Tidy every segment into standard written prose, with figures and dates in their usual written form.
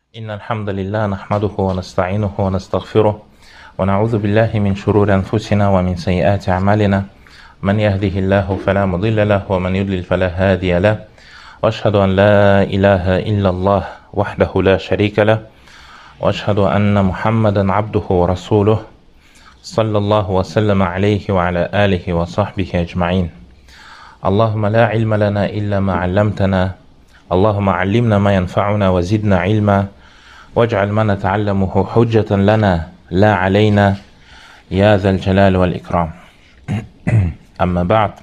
إن الحمد لله نحمده ونستعينه ونستغفره ونعوذ بالله من شرور أنفسنا ومن سيئات أعمالنا من يهده الله فلا مضل له ومن يضلل فلا هادي له وأشهد أن لا إله إلا الله وحده لا شريك له وأشهد أن محمدا عبده ورسوله صلى الله وسلم عليه وعلى آله وصحبه أجمعين. اللهم لا علم لنا إلا ما علمتنا اللهم علمنا ما ينفعنا وزدنا علما واجعل ما نتعلمه حجة لنا لا علينا يا ذا الجلال والإكرام. Амма ба'д.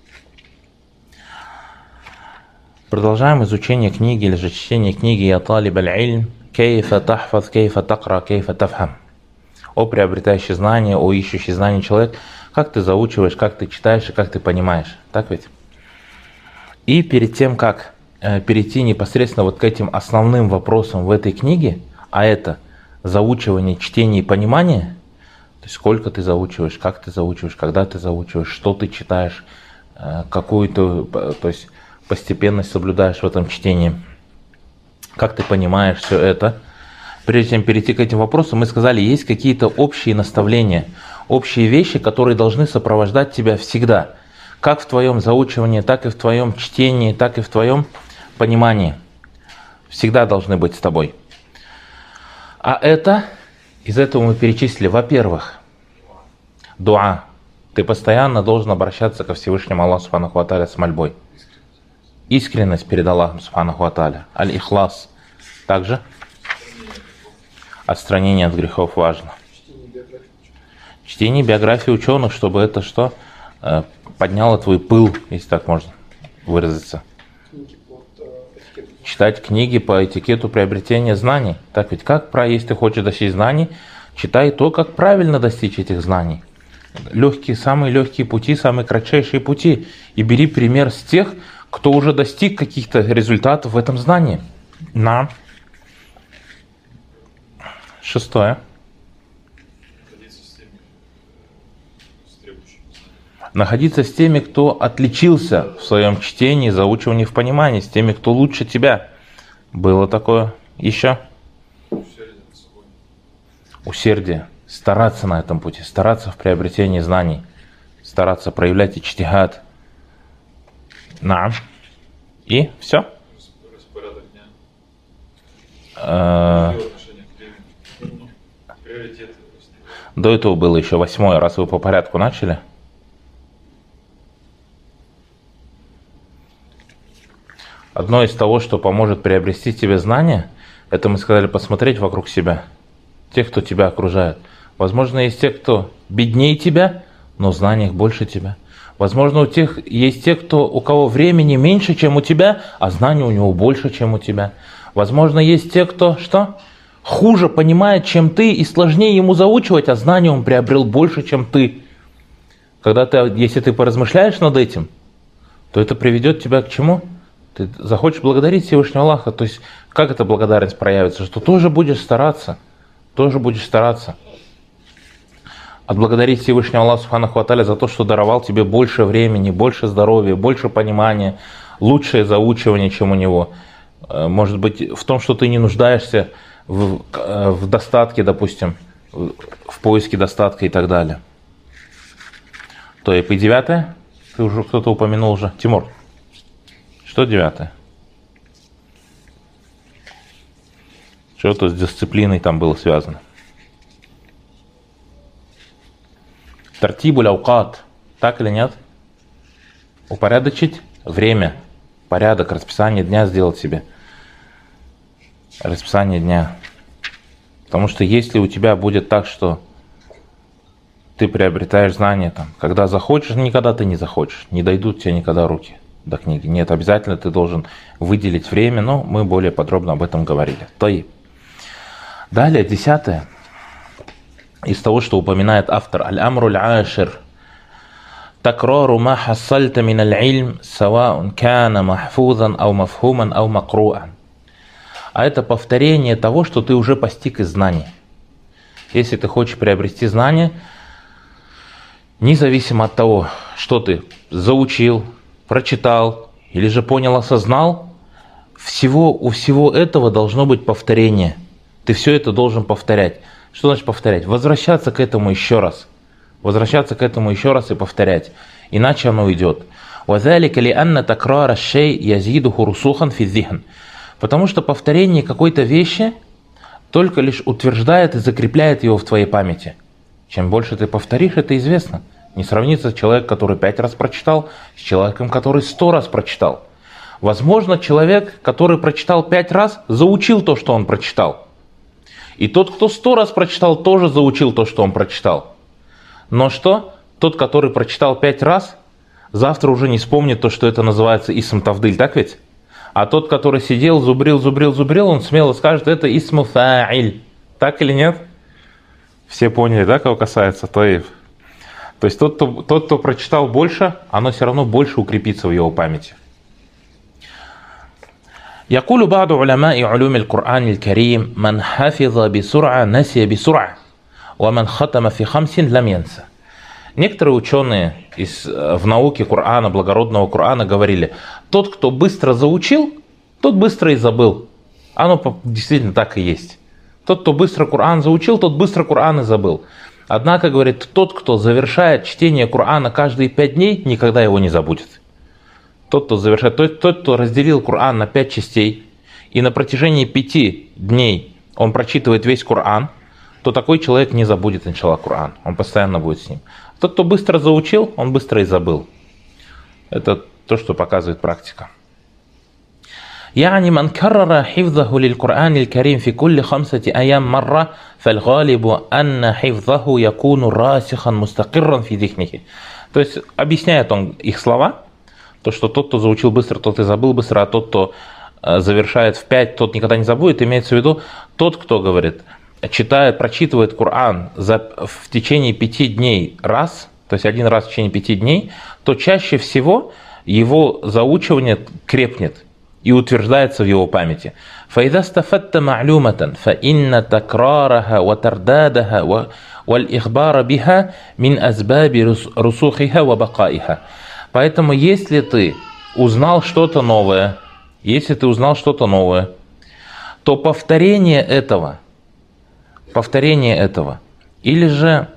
Продолжаем изучение книги или же чтение книги «Я талиб аль-илм, кейфа тахфаз, кейфа такра, кейфа тафхам». О приобретающий знания, о ищущий знания человек, как ты заучиваешь, как ты читаешь и как ты понимаешь. Так ведь? И перед тем, как перейти непосредственно вот к этим основным вопросам в этой книге, а это заучивание, чтение и понимание, то есть сколько ты заучиваешь, как ты заучиваешь, когда ты заучиваешь, что ты читаешь, какую-то, то есть постепенность соблюдаешь в этом чтении, как ты понимаешь все это. Прежде чем перейти к этим вопросам, мы сказали, есть какие-то общие наставления, общие вещи, которые должны сопровождать тебя всегда, как в твоем заучивании, так и в твоем чтении, так и в твоем понимании. Всегда должны быть с тобой. А это, из этого мы перечислили, во-первых, дуа. Ты постоянно должен обращаться ко Всевышнему Аллаху Субханаху ва Тааля с мольбой. Искренность перед Аллахом Субханаху ва Тааля. Аль-Ихлас. Также отстранение от грехов важно. Чтение биографии ученых, чтобы это что? Подняло твой пыл, если так можно выразиться. Читать книги по этикету приобретения знаний. Так ведь как, если ты хочешь достичь знаний, читай то, как правильно достичь этих знаний. Самые легкие пути, самые кратчайшие пути. И бери пример с тех, кто уже достиг каких-то результатов в этом знании. Шестое. Находиться с теми, кто отличился в своем чтении, заучивании, в понимании, с теми, кто лучше тебя. Было такое еще? Усердие. Стараться на этом пути, стараться в приобретении знаний, стараться проявлять иджтихад. И все? Распорядок дня. Приоритеты. До этого было еще 8, раз вы по порядку начали. Одно из того, что поможет приобрести тебе знания, это мы сказали посмотреть вокруг себя, тех, кто тебя окружает. Возможно, есть те, кто беднее тебя, но знаний больше тебя. Возможно, есть те, у кого времени меньше, чем у тебя, а знаний у него больше, чем у тебя. Возможно, есть те, кто хуже понимает, чем ты, и сложнее ему заучивать, а знаний он приобрел больше, чем ты. Если ты поразмышляешь над этим, то это приведет тебя к чему? Ты захочешь благодарить Всевышнего Аллаха, то есть как эта благодарность проявится? Что тоже будешь стараться. Отблагодарить Всевышнего Аллаха Субханаху ва Тааля за то, что даровал тебе больше времени, больше здоровья, больше понимания, лучшее заучивание, чем у него. Может быть, в том, что ты не нуждаешься в достатке, допустим, в поиске достатка и так далее. То и 9, ты уже кто-то упомянул уже. Тимур, что 9? Что-то с дисциплиной там было связано. Тартибуль аукат. Так или нет? Упорядочить время. Порядок, расписание дня сделать себе. Расписание дня. Потому что если у тебя будет так, что ты приобретаешь знания, когда захочешь, никогда ты не захочешь. Не дойдут тебе никогда руки до книги. Нет, обязательно ты должен выделить время, но мы более подробно об этом говорили. Далее, 10. Из того, что упоминает автор. Аль-амру аль-ашир. Такрару ма хассальта мин аль-илм, саваун кана махфузан, ау мафхуман, ау макруан. А это повторение того, что ты уже постиг из знаний. Если ты хочешь приобрести знания, независимо от того, что ты заучил, прочитал или же понял, осознал, у всего этого должно быть повторение. Ты все это должен повторять. Что значит повторять? Возвращаться к этому еще раз. Возвращаться к этому еще раз и повторять. Иначе оно уйдет. وَذَلِكَ لِأَنَّ تَكْرَارَ الشَّيْءِ يَزِيدُهُ رُسُوخًا فِي الذِّهْنِ. Потому что повторение какой-то вещи только лишь утверждает и закрепляет его в твоей памяти. Чем больше ты повторишь, это известно. Не сравнится человек, который 5 раз прочитал, с человеком, который 100 раз прочитал. Возможно, человек, который прочитал 5 раз, заучил то, что он прочитал. И тот, кто 100 раз прочитал, тоже заучил то, что он прочитал. Но что? Тот, который прочитал 5 раз, завтра уже не вспомнит то, что это называется исм тавдиль, так ведь? А тот, который сидел, зубрил, он смело скажет, это исму фа'иль. Так или нет? Все поняли, да, кого касается? То есть тот, кто прочитал больше, оно все равно больше укрепится в его памяти. يقول بعض علماء علوم القرآن الكريم من حفظ بسرعة نسي بسرعة ومن ختم في 5 لم ينسى. Некоторые ученые в науке Корана, благородного Корана говорили, тот, кто быстро заучил, тот быстро и забыл. Оно действительно так и есть. Тот, кто быстро Коран заучил, тот быстро Коран и забыл. Однако, говорит, тот, кто завершает чтение Корана каждые 5 дней, никогда его не забудет. Тот, кто завершает, тот, кто разделил Коран на 5 частей, и на протяжении 5 дней он прочитывает весь Коран, то такой человек не забудет, иншаллах, Коран. Он постоянно будет с ним. Тот, кто быстро заучил, он быстро и забыл. Это то, что показывает практика. يعني من كرر حفظه للقرآن الكريم في كل 5 أيام مرة فالغالب أن حفظه يكون راسخا مستقرا في ذهنه. То есть объясняет он их слова, то, что тот, кто заучил быстро, тот и забыл быстро, а тот, кто завершает в 5, тот никогда не забудет. Имеется в виду тот, кто, говорит, прочитывает Коран в течение 5 дней раз, то есть 1 раз в течение 5 дней, то чаще всего его заучивание крепнет и утверждается в его памяти. فَإِذَا اسْتَفَدْتَ مَعْلُومَةً فَإِنَّ تَكْرَارَهَا وَتَرْدَادَهَا وَالْإِخْبَارَ بِهَا مِنْ أَسْبَابِ رُسُوخِهَا وَبَقَائِهَا. Поэтому, если ты узнал что-то новое, то повторение этого, или же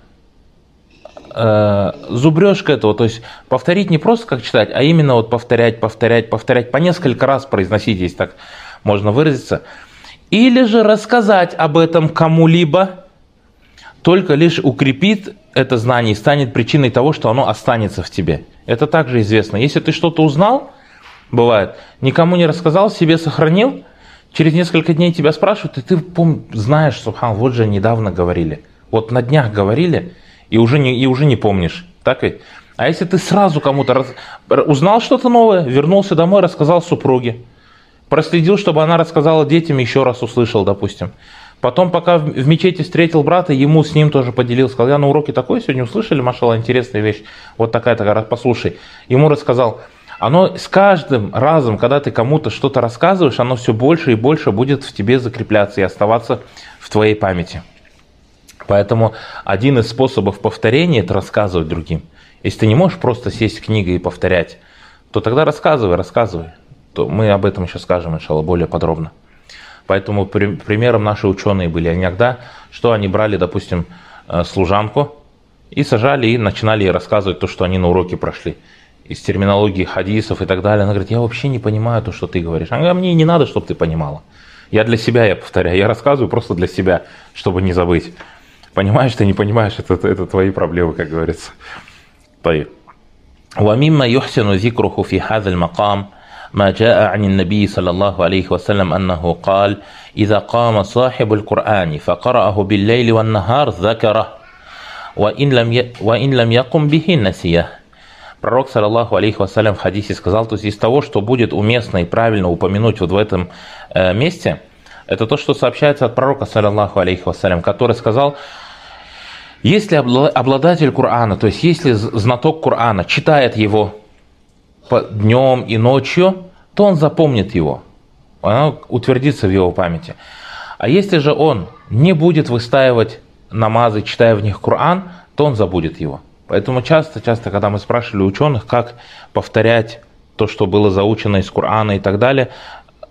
зубрежка этого, то есть повторить не просто как читать, а именно вот повторять, по несколько раз произносить, если так можно выразиться, или же рассказать об этом кому-либо, только лишь укрепит это знание и станет причиной того, что оно останется в тебе. Это также известно. Если ты что-то узнал, бывает, никому не рассказал, себе сохранил, через несколько дней тебя спрашивают, и ты знаешь, субхан, вот же недавно говорили, вот на днях говорили, и уже не помнишь, так ведь? А если ты сразу кому-то узнал что-то новое, вернулся домой, рассказал супруге, проследил, чтобы она рассказала детям, еще раз услышал, допустим. Потом, пока в мечети встретил брата, ему с ним тоже поделился, сказал, я на уроке такое сегодня услышали, машалла, интересная вещь, вот такая, послушай. Ему рассказал. Оно с каждым разом, когда ты кому-то что-то рассказываешь, оно все больше и больше будет в тебе закрепляться и оставаться в твоей памяти. Поэтому один из способов повторения – это рассказывать другим. Если ты не можешь просто сесть с книгой и повторять, то тогда рассказывай. То мы об этом еще скажем, иншалла, более подробно. Поэтому примером наши ученые были. Иногда, что они брали, допустим, служанку и сажали, и начинали ей рассказывать то, что они на уроке прошли. Из терминологии хадисов и так далее. Она говорит, я вообще не понимаю то, что ты говоришь. Она говорит, мне не надо, чтобы ты понимала. Я повторяю, я рассказываю просто для себя, чтобы не забыть. Понимаешь, ты не понимаешь, это твои проблемы, как говорится. ومما يحسن ذكره في هذا المقام ما جاء عن النبي صلى الله عليه وسلم أنه قال إذا قام صاحب القرآن فقرأه بالليل والنهار ذكره وإن لم يقم به نسيه. Пророк, саллаллаху алейхи вассалям, в хадисе сказал, то есть из того, что будет уместно и правильно упомянуть вот в этом месте, это то, что сообщается от пророка, саллаллаху алейхи вассалям, который сказал, если обладатель Корана, то есть если знаток Корана читает его днем и ночью, то он запомнит его, оно утвердится в его памяти. А если же он не будет выстаивать намазы, читая в них Коран, то он забудет его. Поэтому часто, когда мы спрашивали ученых, как повторять то, что было заучено из Корана и так далее,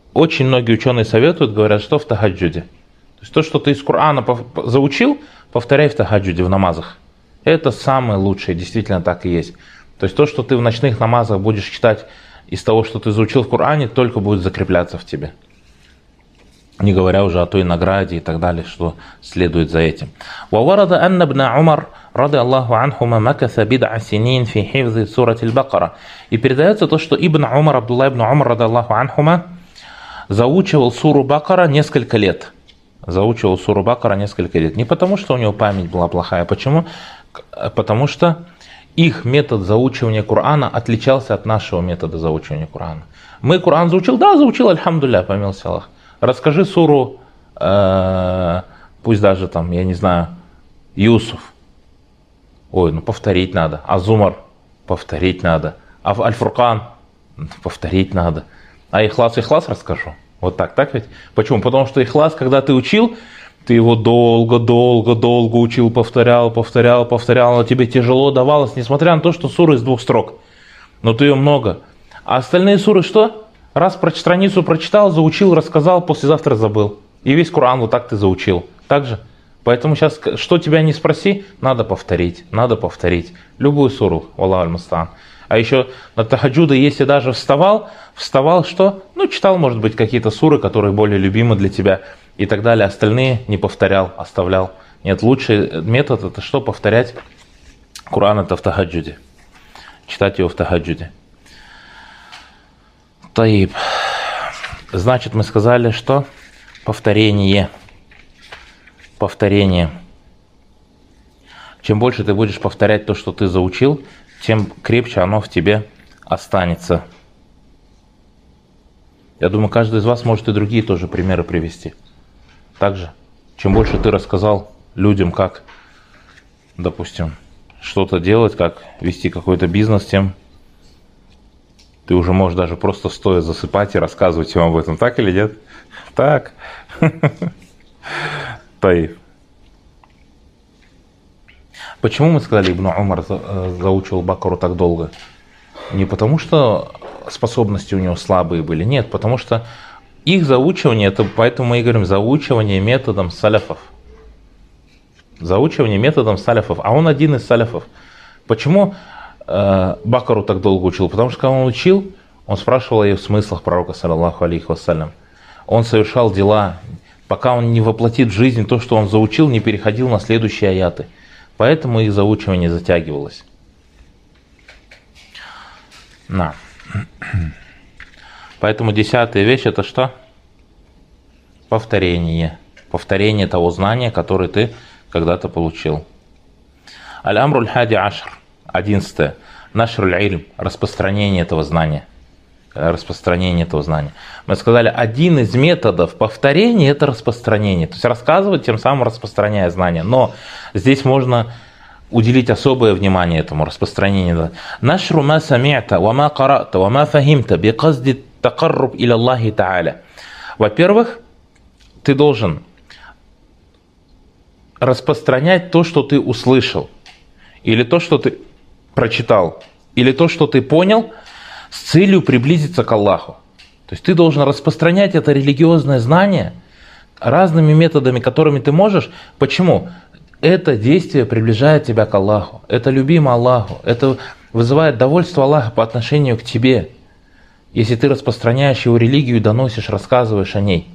очень многие ученые советуют, говорят, что в тахаджуде. То есть то, что ты из Корана заучил, повторяй в тахаджуде, в намазах. Это самое лучшее, действительно так и есть. То есть то, что ты в ночных намазах будешь читать из того, что ты заучил в Коране, только будет закрепляться в тебе. Не говоря уже о той награде и так далее, что следует за этим. وورد أن ابن عمر رضي الله عنهما مكث بضع سنين في حفظ سورة البقرة. И передается то, что Ибн Умар, Абдулла ибн Умар, رضي الله عنهما, заучивал суру Бакара несколько лет. Заучивал суру Бакара несколько лет. Не потому, что у него память была плохая. Почему? Потому что их метод заучивания Корана отличался от нашего метода заучивания Корана. Мы Коран заучил? Да, заучил, альхамдулилля, помилуйся Аллах. Расскажи суру, пусть даже там, я не знаю, Юсуф. Ой, ну повторить надо. Азумар повторить надо. А Аль-Фуркан повторить надо. А Ихлас расскажу. Вот так ведь? Почему? Потому что Ихлас, когда ты учил, ты его долго учил, повторял, но тебе тяжело давалось, несмотря на то, что сура из 2 строк. Но ты ее много. А остальные суры что? Раз страницу прочитал, заучил, рассказал, послезавтра забыл. И весь Коран вот так ты заучил. Так же? Поэтому сейчас, что тебя не спроси, надо повторить. Любую суру, Аллаху аль-мустаан. А еще на тахаджуда, если даже вставал что? Ну, читал, может быть, какие-то суры, которые более любимы для тебя и так далее. Остальные не повторял, оставлял. Нет, лучший метод это что? Повторять Коран это в тахаджуде. Читать его в тахаджуде. Таиб. Значит, мы сказали, что повторение. Чем больше ты будешь повторять то, что ты заучил, тем крепче оно в тебе останется. Я думаю, каждый из вас может и другие тоже примеры привести. Также, чем больше ты рассказал людям, как, допустим, что-то делать, как вести какой-то бизнес, тем ты уже можешь даже просто стоя засыпать и рассказывать им об этом. Так или нет? Так. Почему мы сказали, Ибн Умар заучивал Бакару так долго? Не потому, что способности у него слабые были. Нет, потому что их заучивание, это поэтому мы и говорим, заучивание методом саляфов. А он один из саляфов. Почему Бакару так долго учил? Потому что когда он учил, он спрашивал о ее смыслах пророка, саллаллаху алейхи вассалям. Он совершал дела, пока он не воплотит в жизнь то, что он заучил, не переходил на следующие аяты. Поэтому их заучивание затягивалось. Поэтому 10-я вещь это что? Повторение. Повторение того знания, которое ты когда-то получил. Аль-Амруль хади ашр. 11. Нашруль ильм. Распространение этого знания. Мы сказали, один из методов повторения это распространение. То есть рассказывать, тем самым распространяя знания. Но здесь можно уделить особое внимание этому распространению. Нашру ма сами'та, ва ма карата, ва ма фахимта, би казди такарруб иля Аллахи та'аля. Во-первых, ты должен распространять то, что ты услышал, или то, что ты прочитал, или то, что ты понял, с целью приблизиться к Аллаху. То есть ты должен распространять это религиозное знание разными методами, которыми ты можешь. Почему? Это действие приближает тебя к Аллаху. Это любимо Аллаху. Это вызывает довольство Аллаха по отношению к тебе. Если ты распространяешь его религию, доносишь, рассказываешь о ней.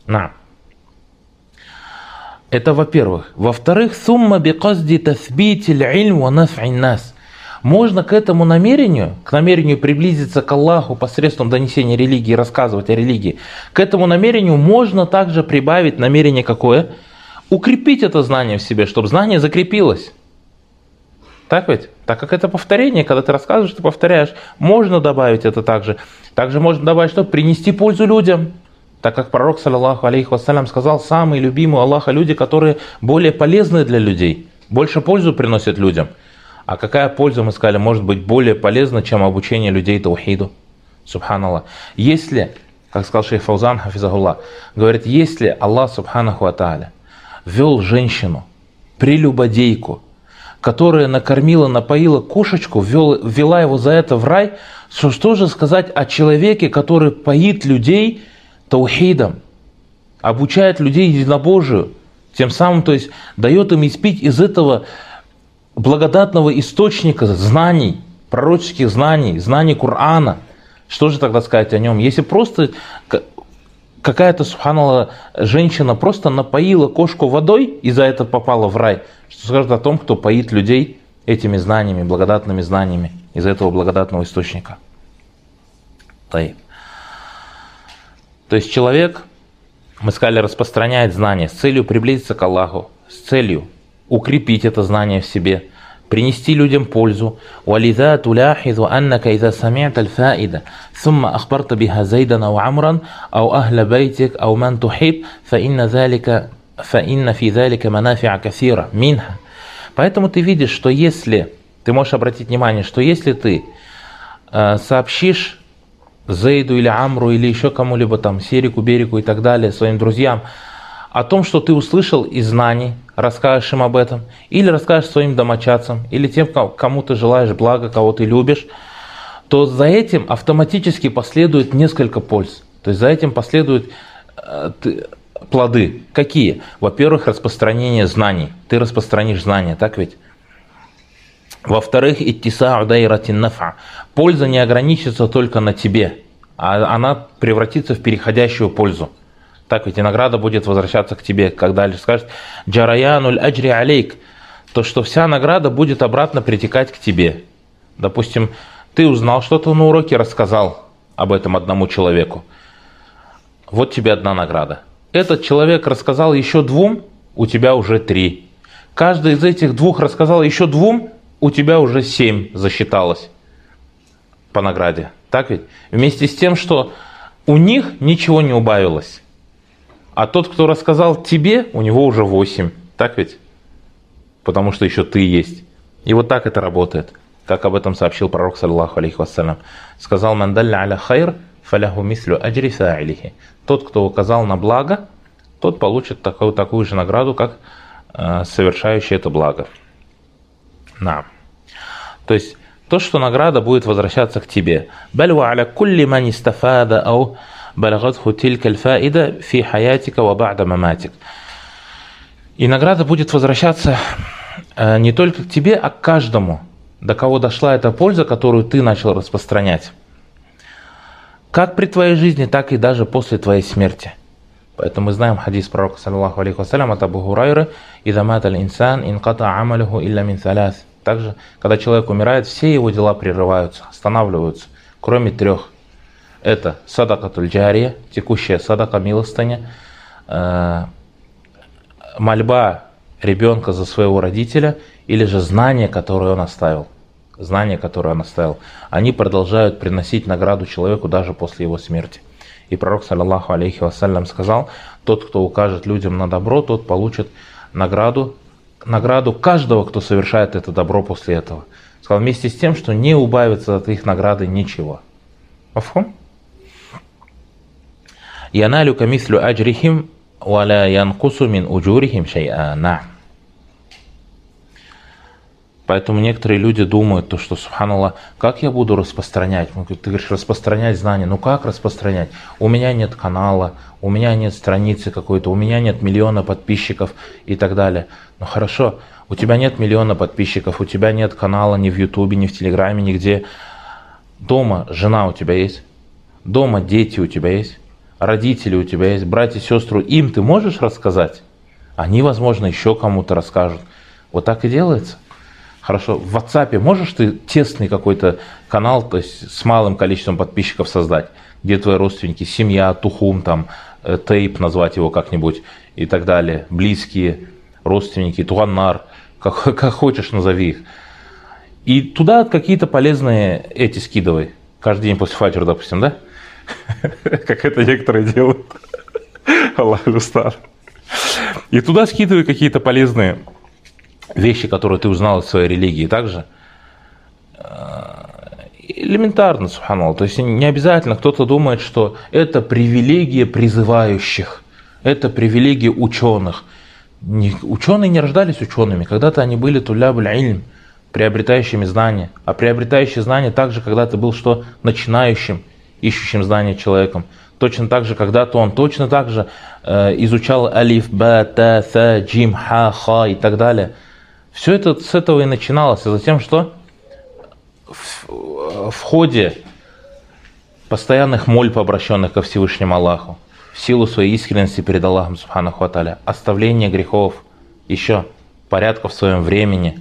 Это во-первых. Во-вторых, сумма биказди таthбитиль ильм ва наф'ин нас. Можно к этому намерению, приблизиться к Аллаху посредством донесения религии, рассказывать о религии, к этому намерению можно также прибавить намерение какое? Укрепить это знание в себе, чтобы знание закрепилось. Так ведь? Так как это повторение, когда ты рассказываешь, ты повторяешь, можно добавить это также. Также можно добавить, что принести пользу людям. Так как пророк, саллаллаху алейхи вассалям, сказал, самые любимые Аллаха люди, которые более полезны для людей, больше пользу приносят людям. А какая польза, мы сказали, может быть более полезна, чем обучение людей таухиду? Субханаллах. Если, как сказал шейх Фаузан, хафизахуллах, говорит, если Аллах, субханаху ва тааля, вел женщину, прелюбодейку, которая накормила, напоила кошечку, ввела его за это в рай, что же сказать о человеке, который поит людей таухидом, обучает людей единобожию, тем самым, то есть, дает им испить из этого благодатного источника знаний, пророческих знаний, знаний Корана. Что же тогда сказать о нем? Если просто какая-то, субханаллах, женщина просто напоила кошку водой и за это попала в рай, что скажет о том, кто поит людей этими знаниями, благодатными знаниями из этого благодатного источника. То есть человек, мы сказали, распространяет знания с целью приблизиться к Аллаху, с целью укрепить это знание в себе, принести людям пользу. وَلِذَا تُلَاحِظُ أَنَّكَ إِذَا سَمِعْتَ الْفَائِدَةَ ثُمَّ أَخْبَرْتَ بِهَا زَيْدًا أَوْ عَمْرًا أَوْ أَهْلَ بَيْتِكَ أَوْ مَنْ تُحِبْ فَإِنَّ فِي ذَلِكَ مَنَافِعَ كَثِيرًا مِنْهَا. Поэтому ты видишь, что если, ты можешь обратить внимание, что если ты сообщишь Зейду или Амру или еще кому-либо там, Серику, Берику и так далее, своим друзьям, о том, что ты услышал из знаний, расскажешь им об этом, или расскажешь своим домочадцам, или тем, кому ты желаешь блага, кого ты любишь, то за этим автоматически последует несколько польз. То есть за этим последуют плоды. Какие? Во-первых, распространение знаний. Ты распространишь знания, так ведь? Во-вторых, иттисау дайратин нафа. Польза не ограничится только на тебе, а она превратится в переходящую пользу. Так ведь и награда будет возвращаться к тебе, когда Аллах скажет «Джараянуль аджри алейк», то что вся награда будет обратно притекать к тебе. Допустим, ты узнал что-то на уроке, рассказал об этом одному человеку. Вот тебе одна награда. Этот человек рассказал еще двум, у тебя уже 3. Каждый из этих двух рассказал еще двум, у тебя уже 7 засчиталось по награде. Так ведь? Вместе с тем, что у них ничего не убавилось. А тот, кто рассказал тебе, у него уже 8. Так ведь? Потому что еще ты есть. И вот так это работает. Как об этом сообщил пророк, саллаллаху алейхи вассалям. Сказал: «Ман далля аля хайр, фаляху мислю аджри фа'илихи». Тот, кто указал на благо, тот получит такую же награду, как совершающий это благо. На. То есть, то, что награда будет возвращаться к тебе. «Баль ва аля кулли ман истафада ау балагатху тилька аль-фаида фи хаятика ва ба'да маматик». И награда будет возвращаться не только к тебе, а к каждому, до кого дошла эта польза, которую ты начал распространять. Как при твоей жизни, так и даже после твоей смерти. Поэтому мы знаем хадис пророка, саллаллаху алейхи вассалям, от Абу Хурайры: «Иза мата аль-инсан инката амалиху илля мин саляс». Также, когда человек умирает, все его дела прерываются, останавливаются, кроме 3. Это садакатуль джария, текущая садака, милостыня, мольба ребенка за своего родителя, или же знания, которые он оставил. Знания, которые он оставил, они продолжают приносить награду человеку даже после его смерти. И пророк, саллаллаху алейхи вассалям, сказал: тот, кто укажет людям на добро, тот получит награду каждого, кто совершает это добро после этого. Сказал, вместе с тем, что не убавится от их награды ничего. Мафхум? Яналюка мислю аджрихим валя янкусу мин уджурихим шай'ана. Поэтому некоторые люди думают, что, субханаллах, как я буду распространять? Ты говоришь, распространять знания. Ну как распространять? У меня нет канала, у меня нет страницы какой-то, у меня нет миллиона подписчиков и так далее. Ну хорошо, у тебя нет миллиона подписчиков, у тебя нет канала ни в Ютубе, ни в Телеграме, нигде. Дома жена у тебя есть? Дома дети у тебя есть? Родители у тебя есть? Братья, сестры, им ты можешь рассказать? Они, возможно, еще кому-то расскажут. Вот так и делается. Хорошо, в WhatsApp можешь ты тесный какой-то канал, то есть с малым количеством подписчиков создать, где твои родственники, семья, тухум, там, тейп, назвать его как-нибудь и так далее, близкие, родственники, туганнар, как хочешь назови их. И туда какие-то полезные эти скидывай, каждый день после фаджра, допустим, да? Как это некоторые делают. Аллах устал. И туда скидывай какие-то полезные вещи, которые ты узнал из своей религии, также элементарно, субханаллах. То есть не обязательно кто-то думает, что это привилегия призывающих, это привилегия ученых. Ученые не рождались учеными, когда-то они были тулябуль ильм, приобретающими знания. А приобретающие знания также когда-то был что? Начинающим, ищущим знания человеком. Точно так же, когда-то он точно так же изучал алиф, ба, та, са, джим, ха, ха и так далее. Все это с этого и начиналось. А затем что? В ходе постоянных мольб, обращенных ко Всевышнему Аллаху, в силу своей искренности перед Аллахом Субханаху ва Тааля, оставление грехов, еще порядка в своем времени,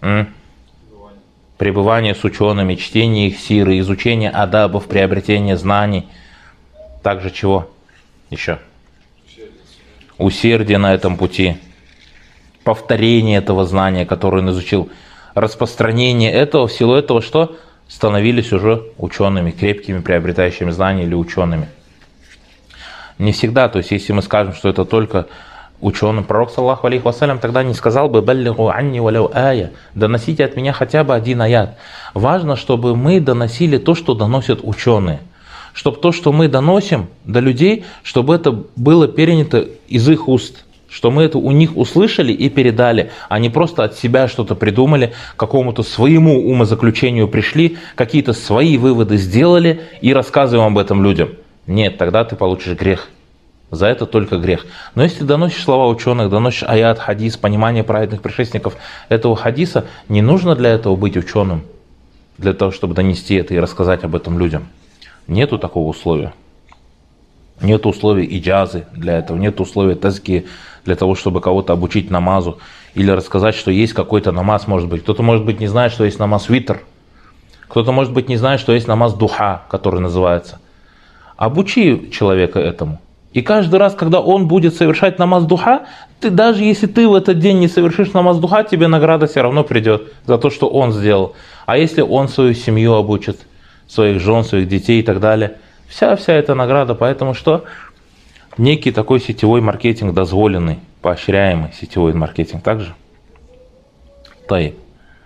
пребывание с учеными, чтение их сиры, изучение адабов, приобретение знаний, также чего еще? Усердие на этом пути, повторение этого знания, которое он изучил, распространение этого, в силу этого что? Становились уже учеными, крепкими, приобретающими знания или учеными. Не всегда, то есть если мы скажем, что это только ученым, пророк саллаху алейхи вассалям тогда не сказал бы «Баллигу анни валяу ая», доносите от меня хотя бы один аят. Важно, чтобы мы доносили то, что доносят ученые. Чтобы то, что мы доносим до людей, чтобы это было перенято из их уст. Что мы это у них услышали и передали, а не просто от себя что-то придумали, к какому-то своему умозаключению пришли, какие-то свои выводы сделали и рассказываем об этом людям. Нет, тогда ты получишь грех. За это только грех. Но если доносишь слова ученых, доносишь аят, хадис, понимание праведных предшественников этого хадиса, не нужно для этого быть ученым, для того, чтобы донести это и рассказать об этом людям. Нету такого условия. Нет условий иджазы для этого, нет условий тазки для того, чтобы кого-то обучить намазу или рассказать, что есть какой-то намаз, может быть. Кто-то, может быть, не знает, что есть намаз витр. Кто-то, может быть, не знает, что есть намаз духа, который называется. Обучи человека этому. И каждый раз, когда он будет совершать намаз духа, даже если ты в этот день не совершишь намаз духа, тебе награда все равно придет за то, что он сделал. А если он свою семью обучит, своих жен, своих детей и так далее, вся эта награда. Поэтому что? Некий такой сетевой маркетинг дозволенный, поощряемый сетевой маркетинг также. Таиб.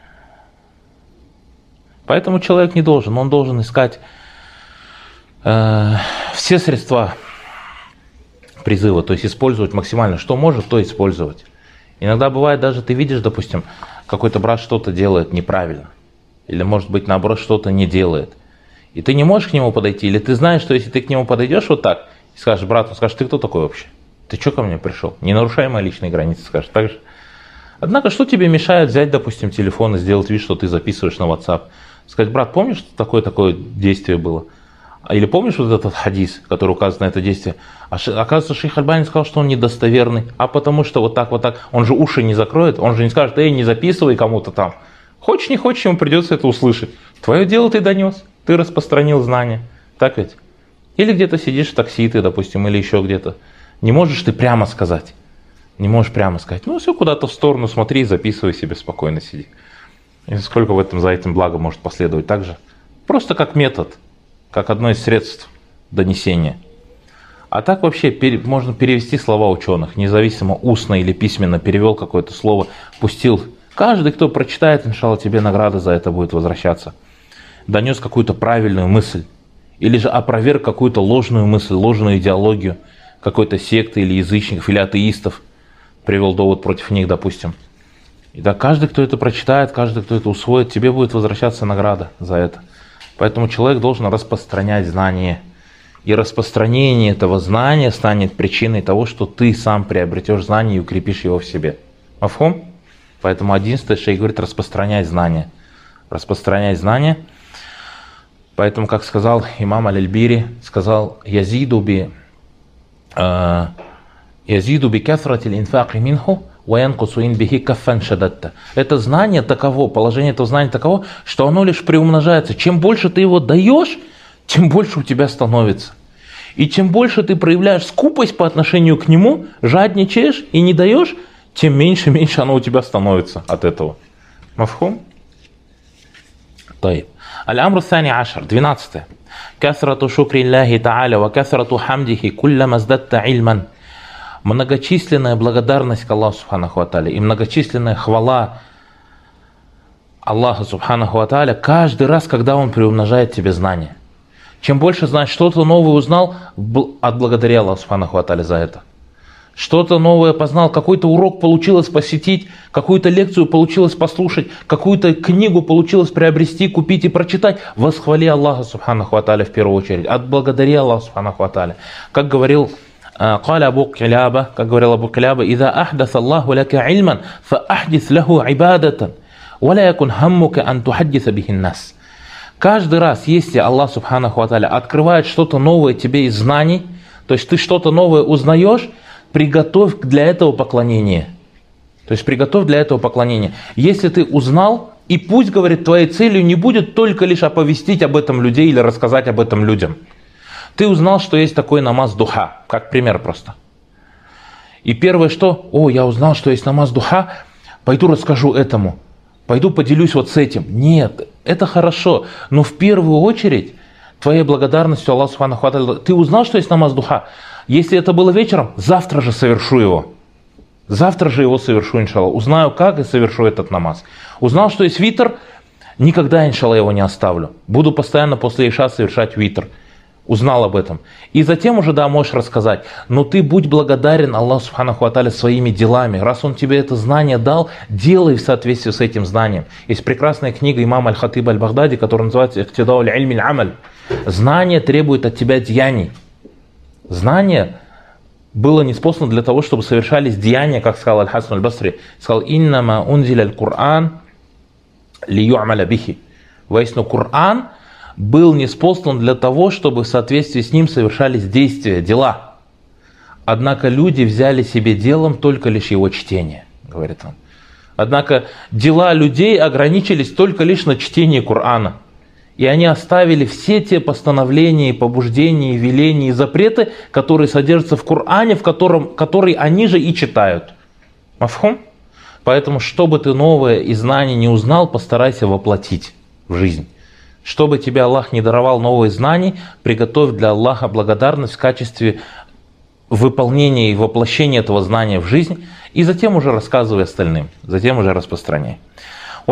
Поэтому человек не должен, он должен искать все средства призыва, то есть использовать максимально, что может, то использовать. Иногда бывает, даже ты видишь, допустим, какой-то брат что-то делает неправильно, или может быть наоборот что-то не делает, и ты не можешь к нему подойти, или ты знаешь, что если ты к нему подойдешь вот так, и скажешь брату, скажешь, ты кто такой вообще? Ты что ко мне пришел? Не нарушай мои личные границы, скажешь, так же. Однако, что тебе мешает взять, допустим, телефон и сделать вид, что ты записываешь на WhatsApp? Сказать, брат, помнишь, что такое действие было? Или помнишь вот этот хадис, который указывает на это действие? Оказывается, шейх Альбани сказал, что он недостоверный, а потому что вот так, он же уши не закроет, он же не скажет, не записывай кому-то там. Хочешь, не хочешь, ему придется это услышать. Твое дело ты донес, ты распространил знания. Так ведь? Или где-то сидишь в такси, ты, допустим, или еще где-то. Не можешь ты прямо сказать. Не можешь прямо сказать. Ну, все куда-то в сторону смотри, записывай себе, спокойно сиди. И сколько за этим благо может последовать также? Просто как метод, как одно из средств донесения. А так вообще можно перевести слова ученых, независимо устно или письменно перевел какое-то слово, пустил. Каждый, кто прочитает, иншаллах, тебе награда за это будет возвращаться. Донес какую-то правильную мысль. Или же опроверг какую-то ложную мысль, ложную идеологию какой-то секты или язычников, или атеистов. Привел довод против них, допустим. И да, каждый, кто это прочитает, каждый, кто это усвоит, тебе будет возвращаться награда за это. Поэтому человек должен распространять знания. И распространение этого знания станет причиной того, что ты сам приобретешь знание и укрепишь его в себе. Мафхум? Поэтому 11 шейх говорит распространять знания. Распространять знания. Поэтому, как сказал имам Аль-Альбири, сказал «Язиду би кафратил инфаки минху ва янкусу ин бихи каффан шадатта». Это знание таково, положение этого знания таково, что оно лишь приумножается. Чем больше ты его даешь, тем больше у тебя становится. И чем больше ты проявляешь скупость по отношению к нему, жадничаешь и не даешь, тем меньше оно у тебя становится от этого. Мафхум? Таиб. Аль-Амру Сани Ашар, 12. Касрату шукри Аллахи Та'аля ва касрату хамдихи куллама здатта ильман. Многочисленная благодарность к Аллаху Субханаху ва Тааля и многочисленная хвала Аллаху Субханаху ва Тааля каждый раз, когда Он приумножает тебе знания. Чем больше знаешь, что-то новое узнал, отблагодари Аллаху Субханаху ва Тааля за это. что-то новое познал, какой-то урок получилось посетить, какую-то лекцию получилось послушать, какую-то книгу получилось приобрести, купить и прочитать, восхвали Аллаха субханаху ва тааля в первую очередь, отблагодари Аллаха субханаху ва тааля. Как говорил Абу Киляба, «Ида ахдас Аллаху лака ильман, фа ахдис лаху ибадатан, ва ла якун хаммука ан тухаддиса бихин нас». Каждый раз, если Аллах субханаху ва тааля открывает что-то новое тебе из знаний, то есть ты что-то новое узнаешь, приготовь для этого поклонение. То есть приготовь для этого поклонение. Если ты узнал, и пусть, говорит, твоей целью не будет только лишь оповестить об этом людей или рассказать об этом людям. Ты узнал, что есть такой намаз духа, как пример просто. И первое что? Я узнал, что есть намаз духа, пойду расскажу этому, пойду поделюсь вот с этим. Нет, это хорошо, но в первую очередь твоей благодарностью Аллаху субханаху ва тааля, ты узнал, что есть намаз духа. Если это было вечером, завтра же совершу его. Завтра же его совершу, иншаллах. Узнаю, как, и совершу этот намаз. Узнал, что есть витр, никогда, иншаллах, его не оставлю. Буду постоянно после иша совершать витр. Узнал об этом. И затем уже, да, можешь рассказать. Но ты будь благодарен Аллаху субханаху ва тааля своими делами. Раз Он тебе это знание дал, делай в соответствии с этим знанием. Есть прекрасная книга имама Аль-Хатиба Аль-Багдади, которая называется «Иктидау аль-илми аль-амаль». Знание требует от тебя деяний. Знание было ниспослано для того, чтобы совершались деяния, как сказал Аль-Хасан Аль-Басри. Сказал: «Иннама унзиля аль-Кур'ан ли ю'амаля бихи». Воистину, Кур'ан был ниспослан для того, чтобы в соответствии с ним совершались действия, дела. Однако люди взяли себе делом только лишь его чтение, говорит он. Однако дела людей ограничились только лишь на чтении Кур'ана. И они оставили все те постановления, побуждения, веления и запреты, которые содержатся в Коране, который они же и читают. Мафхум? Поэтому, что бы ты новое и знание не узнал, постарайся воплотить в жизнь. Что бы тебе Аллах не даровал новых знаний, приготовь для Аллаха благодарность в качестве выполнения и воплощения этого знания в жизнь, и затем уже рассказывай остальным, затем уже распространяй. И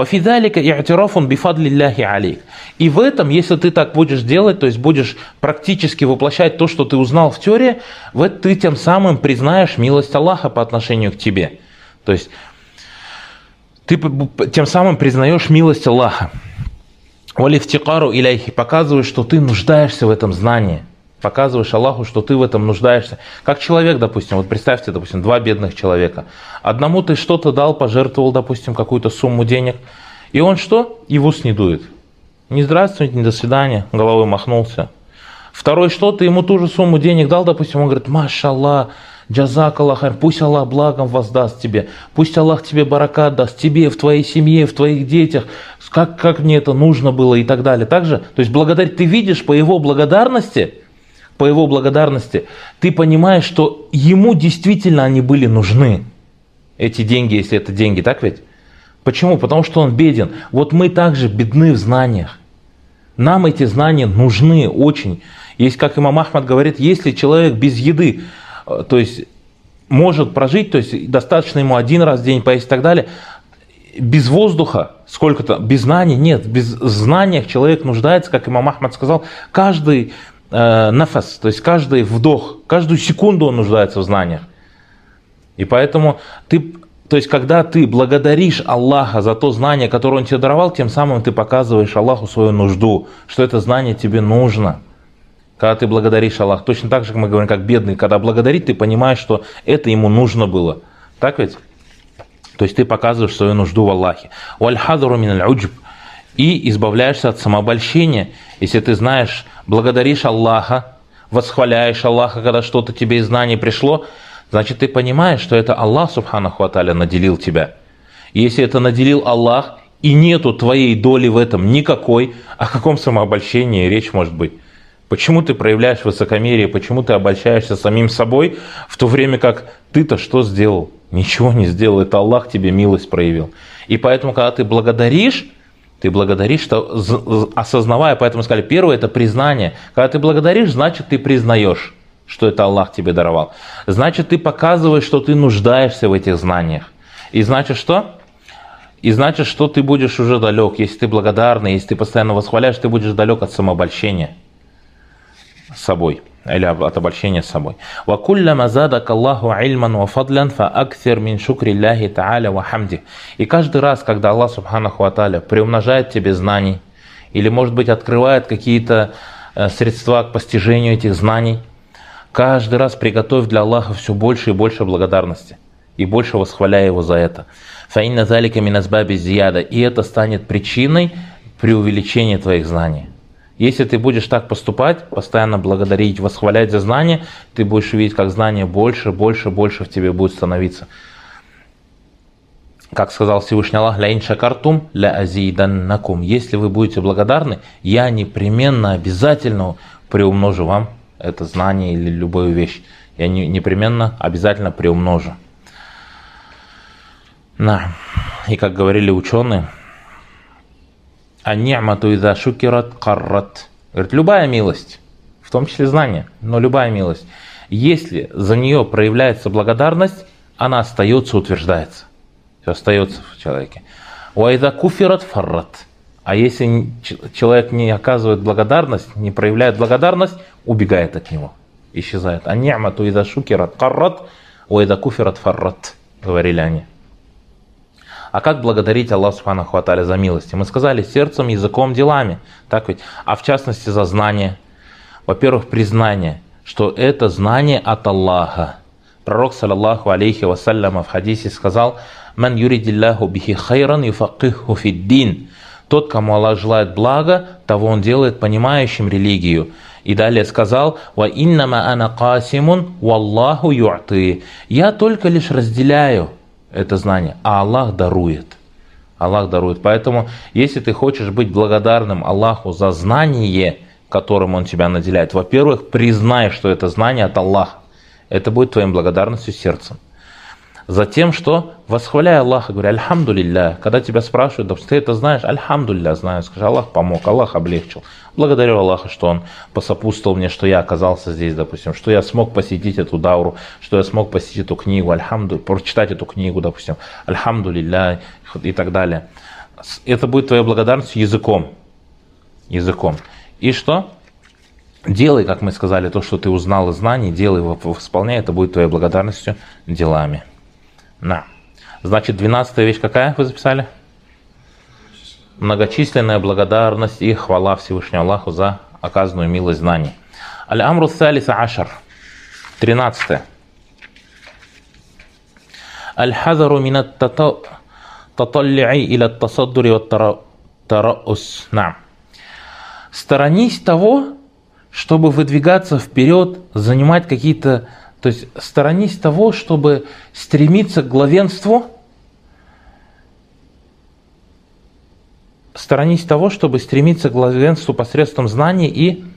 в этом, если ты так будешь делать, то есть будешь практически воплощать то, что ты узнал в теории, ты тем самым признаешь милость Аллаха по отношению к тебе. То есть ты тем самым признаешь милость Аллаха. Показываешь, что ты нуждаешься в этом знании. Показываешь Аллаху, что ты в этом нуждаешься. Как человек, допустим, вот представьте, допустим, два бедных человека. Одному ты что-то дал, пожертвовал, допустим, какую-то сумму денег, и он что? И в ус не дует. Не здравствуйте, не до свидания, головой махнулся. Второй что? Ты ему ту же сумму денег дал, допустим, он говорит: машаллах, джазак Аллах, пусть Аллах благом воздаст тебе, пусть Аллах тебе баракат даст, тебе, в твоей семье, в твоих детях, как мне это нужно было и так далее. Также, то есть благодарить, ты видишь по его благодарности, ты понимаешь, что ему действительно они были нужны, эти деньги, если это деньги, так ведь? Почему? Потому что он беден. Вот мы также бедны в знаниях. Нам эти знания нужны очень. Есть, как имам Ахмад говорит, если человек без еды, то есть может прожить, то есть достаточно ему один раз в день поесть и так далее, без воздуха, сколько-то, без знаний, нет, без знаниях человек нуждается, как имам Ахмад сказал, каждый нафас, то есть каждый вдох, каждую секунду он нуждается в знаниях. И поэтому то есть когда ты благодаришь Аллаха за то знание, которое Он тебе даровал, тем самым ты показываешь Аллаху свою нужду, что это знание тебе нужно. Когда ты благодаришь Аллаха, точно так же, как мы говорим, как бедный, когда благодарит, ты понимаешь, что это ему нужно было. Так ведь? То есть ты показываешь свою нужду в Аллахе. И избавляешься от самообольщения. Если ты знаешь, благодаришь Аллаха, восхваляешь Аллаха, когда что-то тебе из знаний пришло, значит ты понимаешь, что это Аллах субханаху ва тааля наделил тебя. И если это наделил Аллах, и нету твоей доли в этом никакой, о каком самообольщении речь может быть? Почему ты проявляешь высокомерие, почему ты обольщаешься самим собой, в то время как ты-то что сделал? Ничего не сделал, это Аллах тебе милость проявил. И поэтому, когда ты благодаришь, что, осознавая, поэтому сказали, первое это признание. Когда ты благодаришь, значит ты признаешь, что это Аллах тебе даровал. Значит ты показываешь, что ты нуждаешься в этих знаниях. И значит что? И значит, что ты будешь уже далек. Если ты благодарный, если ты постоянно восхваляешь, ты будешь далек от самообольщения собой. или от обольщения с собой. وَكُلَّمَا زَادَكَ اللَّهُ عِلْمًا وَفَضْلًا فَأَكْثِرْ مِنْ شُكْرِ اللَّهِ تَعَالَى وَحَمْدِهِ. И каждый раз, когда Аллах Субханаху ва Тааля приумножает тебе знаний, или, может быть, открывает какие-то средства к постижению этих знаний, каждый раз приготовь для Аллаха все больше и больше благодарности, и больше восхваляй Его за это. فَإِنَّ ذَلِكَ مِنْ أَسْبَابِ الزِّيَادَةِ. И это станет причиной преувеличения твоих знаний. Если ты будешь так поступать, постоянно благодарить, восхвалять за знания, ты будешь видеть, как знания больше, больше, больше в тебе будет становиться. Как сказал Всевышний Аллах: «Ля ин шакартум, ля азиданнакум». Если вы будете благодарны, я непременно, обязательно приумножу вам это знание или любую вещь. Я непременно, обязательно приумножу. И как говорили ученые, «Ан-ни'мату иза шукират каррат». Говорит, любая милость, в том числе знание, но любая милость, если за нее проявляется благодарность, она остается, утверждается. Все остается в человеке. «Ва иза куфират фаррат». А если человек не оказывает благодарность, не проявляет благодарность, убегает от него, исчезает. «Ан-ни'мату иза шукират каррат, ва иза куфират фаррат», говорили они. А как благодарить Аллаху Субханаху ва Тааля за милости? Мы сказали сердцем, языком, делами. Так ведь? А в частности за знание. Во-первых, признание, что это знание от Аллаха. Пророк, саллаллаху алейхи вассаляма, в хадисе сказал: «Ман юридиллаху бихи хайран юфакиху фиддин». Тот, кому Аллах желает блага, того Он делает понимающим религию. И далее сказал: «Ва иннама ана касимун, валлаху ю'ты». Я только лишь разделяю это знание, а Аллах дарует. Аллах дарует. Поэтому, если ты хочешь быть благодарным Аллаху за знание, которым Он тебя наделяет, во-первых, признай, что это знание от Аллаха. Это будет твоим благодарностью сердцем. Затем, что? Восхваляй Аллаха, говори: «Альхамдулилля». Когда тебя спрашивают: «Да ты это знаешь?» «Альхамдулилля, знаю». Скажи: Аллах помог, Аллах облегчил. Благодарю Аллаха, что Он посопутствовал мне, что я оказался здесь, допустим, что я смог посетить эту дауру, что я смог посетить эту книгу, прочитать эту книгу, допустим. «Альхамдулилля» и так далее. Это будет твоя благодарность языком. Языком. И что? Делай, как мы сказали, то, что ты узнал из знаний, делай его, исполняй, это будет твоей благодарностью делами. Значит, 12-я вещь какая вы записали? Многочисленная благодарность и хвала Всевышнему Аллаху за оказанную милость знаний. Аль-Амру Салиса Ашар. 13. Аль-Хазару минат таталли'и иля тасаддури ва тараус. Сторонись того, чтобы выдвигаться вперед, занимать какие-то... То есть сторонись того, чтобы стремиться к главенству. Сторонись того, чтобы стремиться к главенству посредством знаний и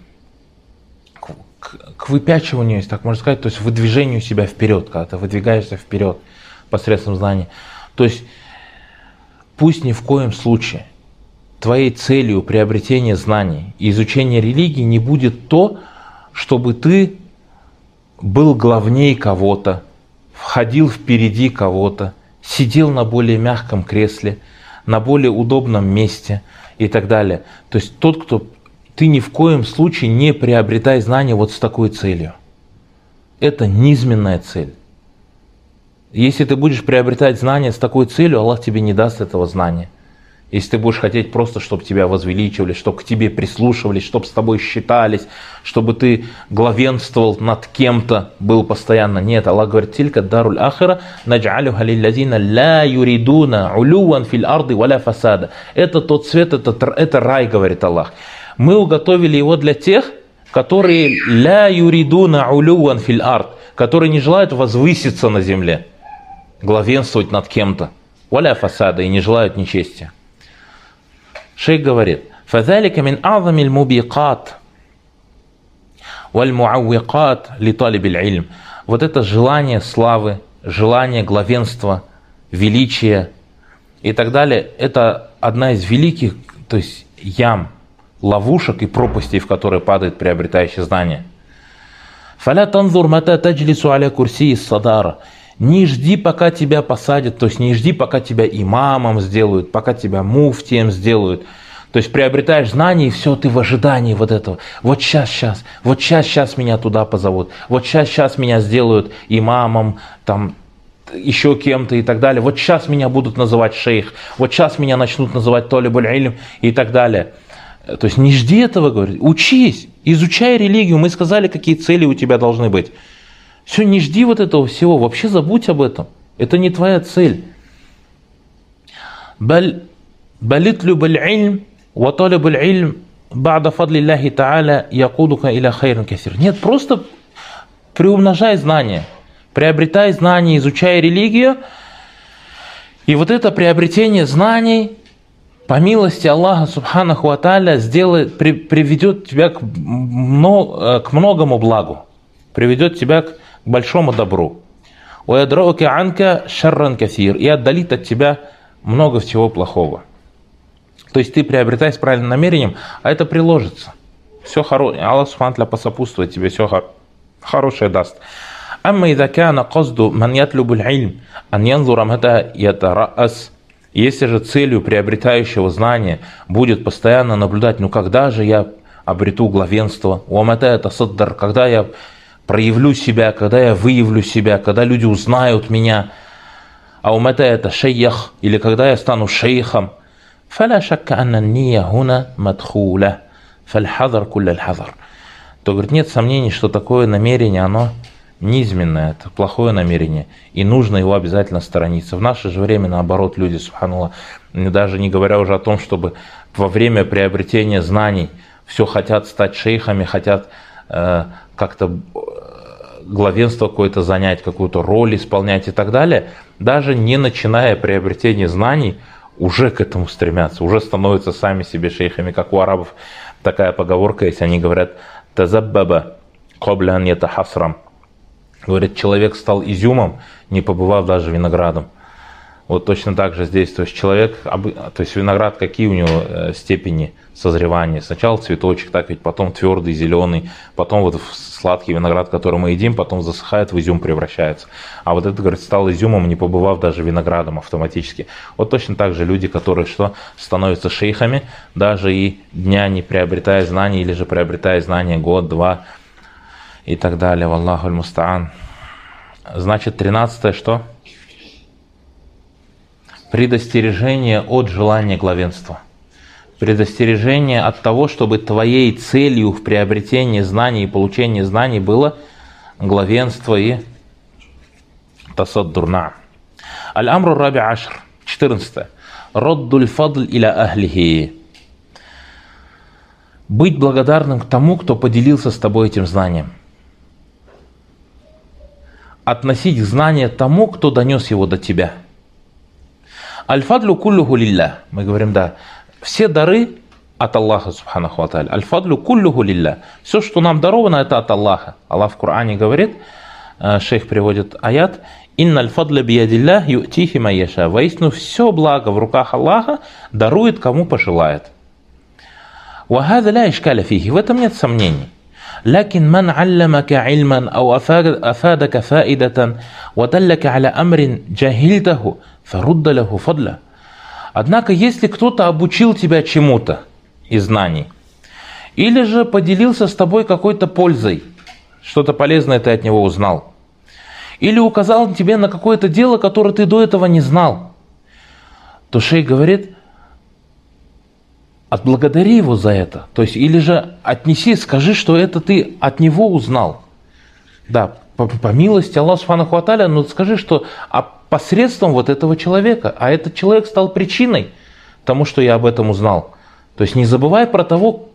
к выпячиванию, если так можно сказать, то есть выдвижению себя вперед, когда ты выдвигаешься вперед посредством знаний. То есть пусть ни в коем случае твоей целью приобретения знаний и изучения религии не будет то, чтобы ты был главней кого-то, входил впереди кого-то, сидел на более мягком кресле, на более удобном месте и так далее. То есть ты ни в коем случае не приобретай знания вот с такой целью. Это низменная цель. Если ты будешь приобретать знания с такой целью, Аллах тебе не даст этого знания. Если ты будешь хотеть просто, чтобы тебя возвеличивали, чтобы к тебе прислушивались, чтобы с тобой считались, чтобы ты главенствовал над кем-то, был постоянно. Нет, Аллах говорит: «Тилька даруль ахира наджалюха лиллазина ла юридуна улюван фил арды валя фасада». Это тот свет, это рай, говорит Аллах. Мы уготовили его для тех, которые ля юридуна улюван фил ард, которые не желают возвыситься на земле, главенствовать над кем-то, валя фасада, и не желают нечестия. Шейх говорит: «Фазалика мин а'замил мубиқат валь му'аввиқат ли талибиль илм». Вот это желание славы, желание главенства, величия и так далее, это одна из великих, то есть ям, ловушек и пропастей, в которые падает приобретающий знания. «Фаля танзур мата таджлису аля курси ис-садара». Не жди, пока тебя посадят, то есть не жди, пока тебя имамом сделают, пока тебя муфтием сделают. То есть приобретаешь знания, и все, ты в ожидании вот этого. Вот сейчас, вот сейчас меня туда позовут, вот сейчас меня сделают имамом, там, еще кем-то и так далее. Вот сейчас меня будут называть шейх, вот сейчас меня начнут называть толибуль илм и так далее. То есть не жди этого, говорит, учись, изучай религию. Мы сказали, какие цели у тебя должны быть. Все, не жди вот этого всего, вообще забудь об этом. Это не твоя цель. Балитлюб илм ва талибуль илм ба'да фадли Аллахи та'аля якудука иля хайрин касир. Нет, просто приумножай знания, приобретай знания, изучай религию. И вот это приобретение знаний, по милости Аллаха Субханаху ва Тааля, приведет тебя к многому благу, приведет тебя к большому добру. И отдалит от тебя много всего плохого. То есть ты приобретай с правильным намерением, а это приложится. Все хорошее. Аллах Субхану ва Тааля посопутствует тебе, все хорошее даст. Амма иза кана казду ман ятлубуль илм ан янзура мата ятарас. Если же целью приобретающего знания будет постоянно наблюдать, ну когда же я обрету главенство, уамата это саддар, когда я проявлю себя, когда я выявлю себя, когда люди узнают меня, а умата это шейх, или когда я стану шейхом, фаля шакка анна ния хуна мадхуля, фальхадар кулля аль-хадар. То, говорит, нет сомнений, что такое намерение, оно низменное, это плохое намерение, и нужно его обязательно сторониться. В наше же время, наоборот, люди, субханаллах, даже не говоря уже о том, чтобы во время приобретения знаний все хотят стать шейхами, хотят как-то главенство какое-то занять, какую-то роль исполнять и так далее, даже не начиная приобретение знаний, уже к этому стремятся, уже становятся сами себе шейхами, как у арабов такая поговорка есть, они говорят «тазаббаба кобля ан ятахасрам». Говорит, человек стал изюмом, не побывав даже виноградом. Вот точно так же здесь, то есть человек, то есть виноград, какие у него степени созревания? Сначала цветочек, так ведь, потом твердый, зеленый, потом вот сладкий виноград, который мы едим, потом засыхает, в изюм превращается. А вот это, говорит, стал изюмом, не побывав даже виноградом автоматически. Вот точно так же люди, которые что, становятся шейхами, даже и дня не приобретая знаний, или же приобретая знания год, два и так далее. Валлаху аль-мустаан. Значит, 13-е что? Предостережение от желания главенства. Предостережение от того, чтобы твоей целью в приобретении знаний и получении знаний было главенство и тасаддурна. Аль-амру раби ашр. 14. Раддуль фадл иля ахлихи. Быть благодарным к тому, кто поделился с тобой этим знанием. Относить знание тому, кто донес его до тебя. Аль-фадлю куллюху лилля. Мы говорим, да, все дары от Аллаха, субханаху ва тааля. Аль-фадлю куллюху лилля. Все, что нам даровано, это от Аллаха. Аллах в Коране говорит, шейх приводит аят, «Инна аль-фадля биядилля ю'тихи ма яша». Воистину, все благо в руках Аллаха дарует, кому пожелает. Ва хаза ля ишкаля фихи. В этом нет сомнений. لكن من علمك علما أو أفادك فائدة ودلك على أمر جهلته فرد له فضله. Однако, если кто-то обучил тебя чему-то из знаний, или же поделился с тобой какой-то пользой, что-то полезное ты от него узнал, или указал тебе на какое-то дело, которое ты до этого не знал, то шейх говорит, отблагодари его за это. То есть, или же отнеси, скажи, что это ты от него узнал. Да, по милости Аллаха Субханаху ва Тааля, но скажи, что посредством вот этого человека, а этот человек стал причиной тому, что я об этом узнал. То есть не забывай про того,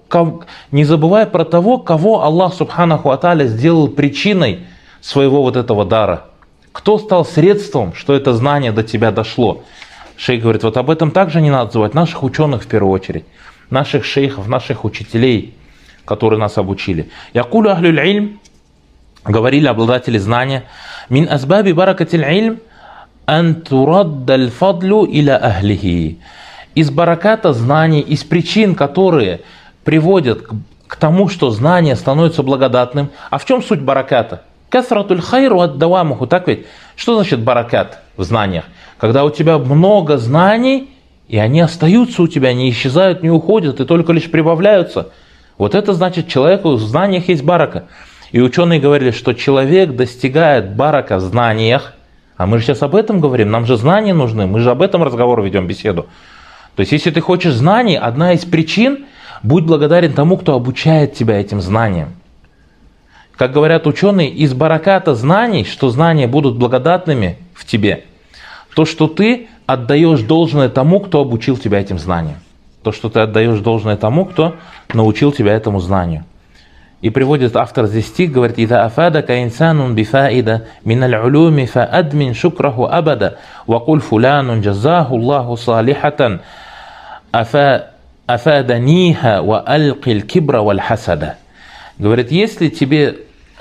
кого Аллах Субханаху ва Тааля сделал причиной своего вот этого дара. Кто стал средством, что это знание до тебя дошло. Шейх говорит, вот об этом также не надо забывать. Наших ученых в первую очередь, наших шейхов, наших учителей, которые нас обучили. Якулю ахлюль ильм, говорили обладатели знания, мин азбаби баракатиль ильм ан тураддаль фадлю иля ахлихи. Из бараката знаний, из причин, которые приводят к тому, что знание становится благодатным. А в чем суть бараката? Касратуль хайру аддавамуху, так ведь? Что значит баракат в знаниях? Когда у тебя много знаний, и они остаются у тебя, не исчезают, не уходят, и только лишь прибавляются. Вот это значит, человеку в знаниях есть барака. И ученые говорили, что человек достигает барака в знаниях, а мы же сейчас об этом говорим, нам же знания нужны, мы же об этом разговор ведем, беседу. То есть, если ты хочешь знаний, одна из причин – будь благодарен тому, кто обучает тебя этим знаниям. Как говорят ученые, из бараката знаний, что знания будут благодатными в тебе, то, что ты отдаешь должное тому, кто обучил тебя этим знаниям. То, что ты отдаешь должное тому, кто научил тебя этому знанию. И приводит автор здесь стих, говорит: «Ида афадака инсанун бифаида миналь улюми фаадмин шукраху абада вакуль фулянун джазаху Аллаху салихатан афаданиха ва алькиль кибра валь хасада». Говорит, если тебе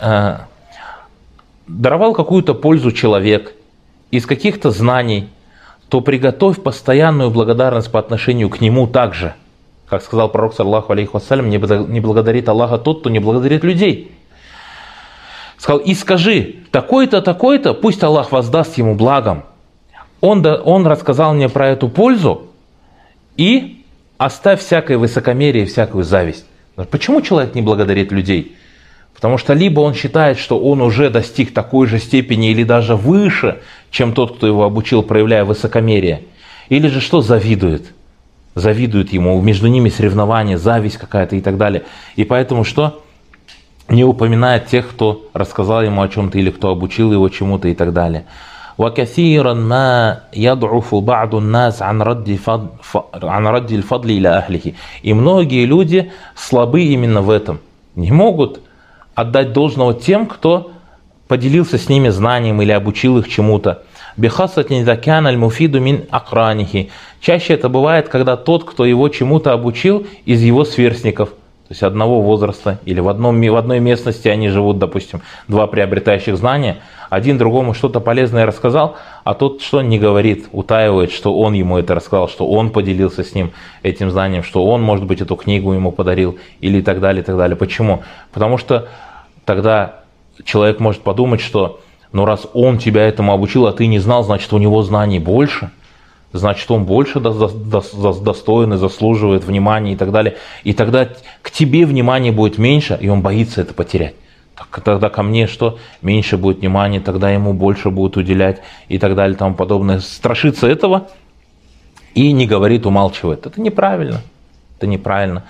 даровал какую-то пользу человек из каких-то знаний, то приготовь постоянную благодарность по отношению к нему также. Как сказал пророк, саллаллаху алейхи вассалям, не благодарит Аллаха тот, кто не благодарит людей. Сказал, и скажи, такой-то, такой-то, пусть Аллах воздаст ему благом. Он рассказал мне про эту пользу, и оставь всякое высокомерие, всякую зависть. Почему человек не благодарит людей? Потому что либо он считает, что он уже достиг такой же степени или даже выше, чем тот, кто его обучил, проявляя высокомерие. Или же что, завидует. Завидует ему, между ними соревнования, зависть какая-то и так далее. И поэтому что? Не упоминает тех, кто рассказал ему о чем-то или кто обучил его чему-то и так далее. وكثيرا ما يضعف بعض الناس عن رد الفضل إلى أهله. И многие люди слабы именно в этом. Не могут отдать должного тем, кто поделился с ними знанием или обучил их чему-то. بخاصة إذا كان المفيد من أقرانه. Чаще это бывает, когда тот, кто его чему-то обучил, из его сверстников, то есть одного возраста, или в одной местности они живут, допустим, два приобретающих знания, один другому что-то полезное рассказал, а тот что не говорит, утаивает, что он ему это рассказал, что он поделился с ним этим знанием, что он, может быть, эту книгу ему подарил, или так далее, и так далее. Почему? Потому что тогда человек может подумать, что ну раз он тебя этому обучил, а ты не знал, значит у него знаний больше, значит он больше достоин и заслуживает внимания и так далее. И тогда к тебе внимание будет меньше, и он боится это потерять. Тогда ко мне что? Меньше будет внимания, тогда ему больше будут уделять и так далее и тому подобное. Страшится этого и не говорит, умалчивает. Это неправильно. Это неправильно.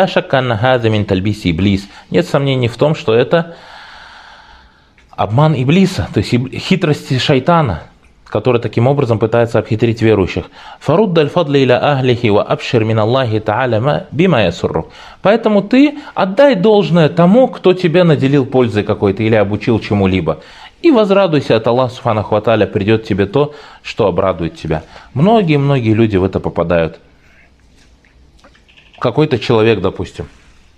Нет сомнений в том, что это обман Иблиса, то есть хитрости шайтана, который таким образом пытается обхитрить верующих. Поэтому ты отдай должное тому, кто тебя наделил пользой какой-то или обучил чему-либо. И возрадуйся от Аллаха субханаху ва тааля, придет тебе то, что обрадует тебя. Многие люди в это попадают. Какой-то человек, допустим,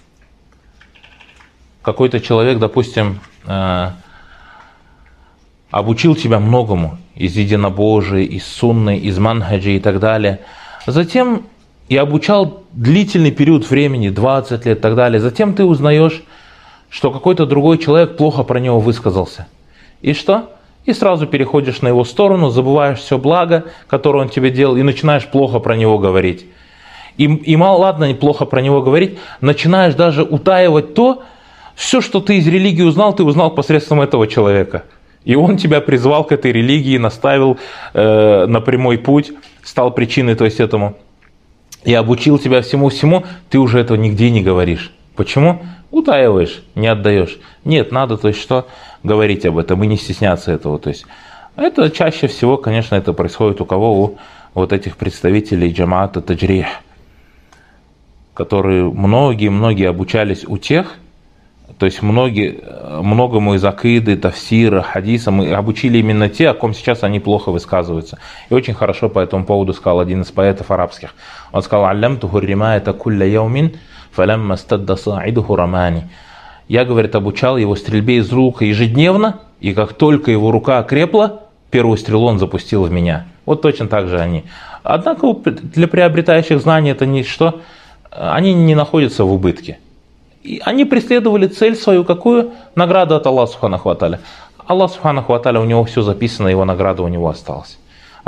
обучил тебя многому из единобожия, из сунны, из манхаджи и так далее. Затем и обучал длительный период времени, 20 лет и так далее. Затем ты узнаешь, что какой-то другой человек плохо про него высказался. И что? И сразу переходишь на его сторону, забываешь все благо, которое он тебе делал, и начинаешь плохо про него говорить. И мало, ладно, плохо про него говорить, начинаешь даже утаивать то, все, что ты из религии узнал, ты узнал посредством этого человека. И он тебя призвал к этой религии, наставил на прямой путь, стал причиной, то есть этому. И обучил тебя всему-всему, ты уже этого нигде не говоришь. Почему? Утаиваешь, не отдаешь. Нет, надо, то есть что, говорить об этом и не стесняться этого. То есть это чаще всего, конечно, это происходит у кого? У вот этих представителей джамаата таджрих, которые многие обучались у тех, то есть многому из акиды, тафсира, хадиса мы обучили именно те, о ком сейчас они плохо высказываются. И очень хорошо по этому поводу сказал один из поэтов арабских. Он сказал: «Аллямтуху римаята кулля яумин, фалямма стадда саидуху рамани». Я, говорит, обучал его стрельбе из лука ежедневно, и как только его рука окрепла, первую стрелу он запустил в меня. Вот точно так же они. Однако для приобретающих знаний это ничто, они не находятся в убытке. И они преследовали цель свою, какую? Награду от Аллаха субханаху ва тааля. Аллах субханаху ва тааля, у него все записано, его награда у него осталась.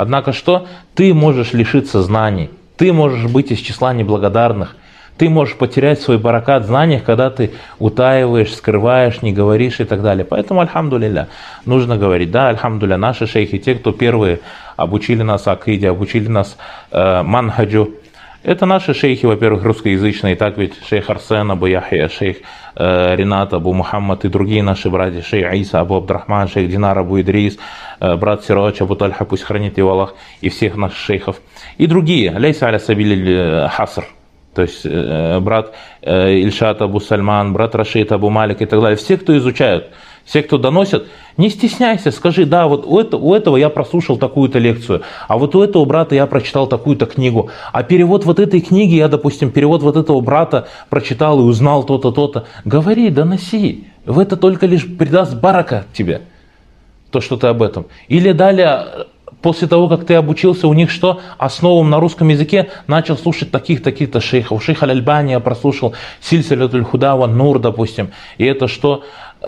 Однако что? Ты можешь лишиться знаний, ты можешь быть из числа неблагодарных, ты можешь потерять свой баракат в знаниях, когда ты утаиваешь, скрываешь, не говоришь и так далее. Поэтому, альхамдулилля, нужно говорить. Да, альхамдулилля, наши шейхи, те, кто первые обучили нас акиде, обучили нас манхаджу, это наши шейхи, во-первых, русскоязычные, так ведь шейх Арсен Абу Яхья, шейх Ринат Абу Мухаммад и другие наши братья, шейх Иса Абу Абдрахман, шейх Динар Абу Идрис, брат Сирач Абу Тальха, пусть хранит его Аллах, и всех наших шейхов. И другие, лейса аля сабиль хаср, то есть брат Ильшат Абу Сальман, брат Рашид Абу Малик и так далее. Все, кто изучают, все, кто доносят, не стесняйся, скажи, да, вот у этого я прослушал такую-то лекцию, а вот у этого брата я прочитал такую-то книгу, а перевод вот этой книги, я, допустим, перевод вот этого брата прочитал и узнал то-то, то-то. Говори, доноси, в это только лишь придаст барака тебе, то, что ты об этом. Или далее, после того, как ты обучился у них, что основам на русском языке, начал слушать таких-то шейхов. Шейх Аль-Альбани я прослушал, Сильсилятуль Худа ван Нур, допустим. И это что?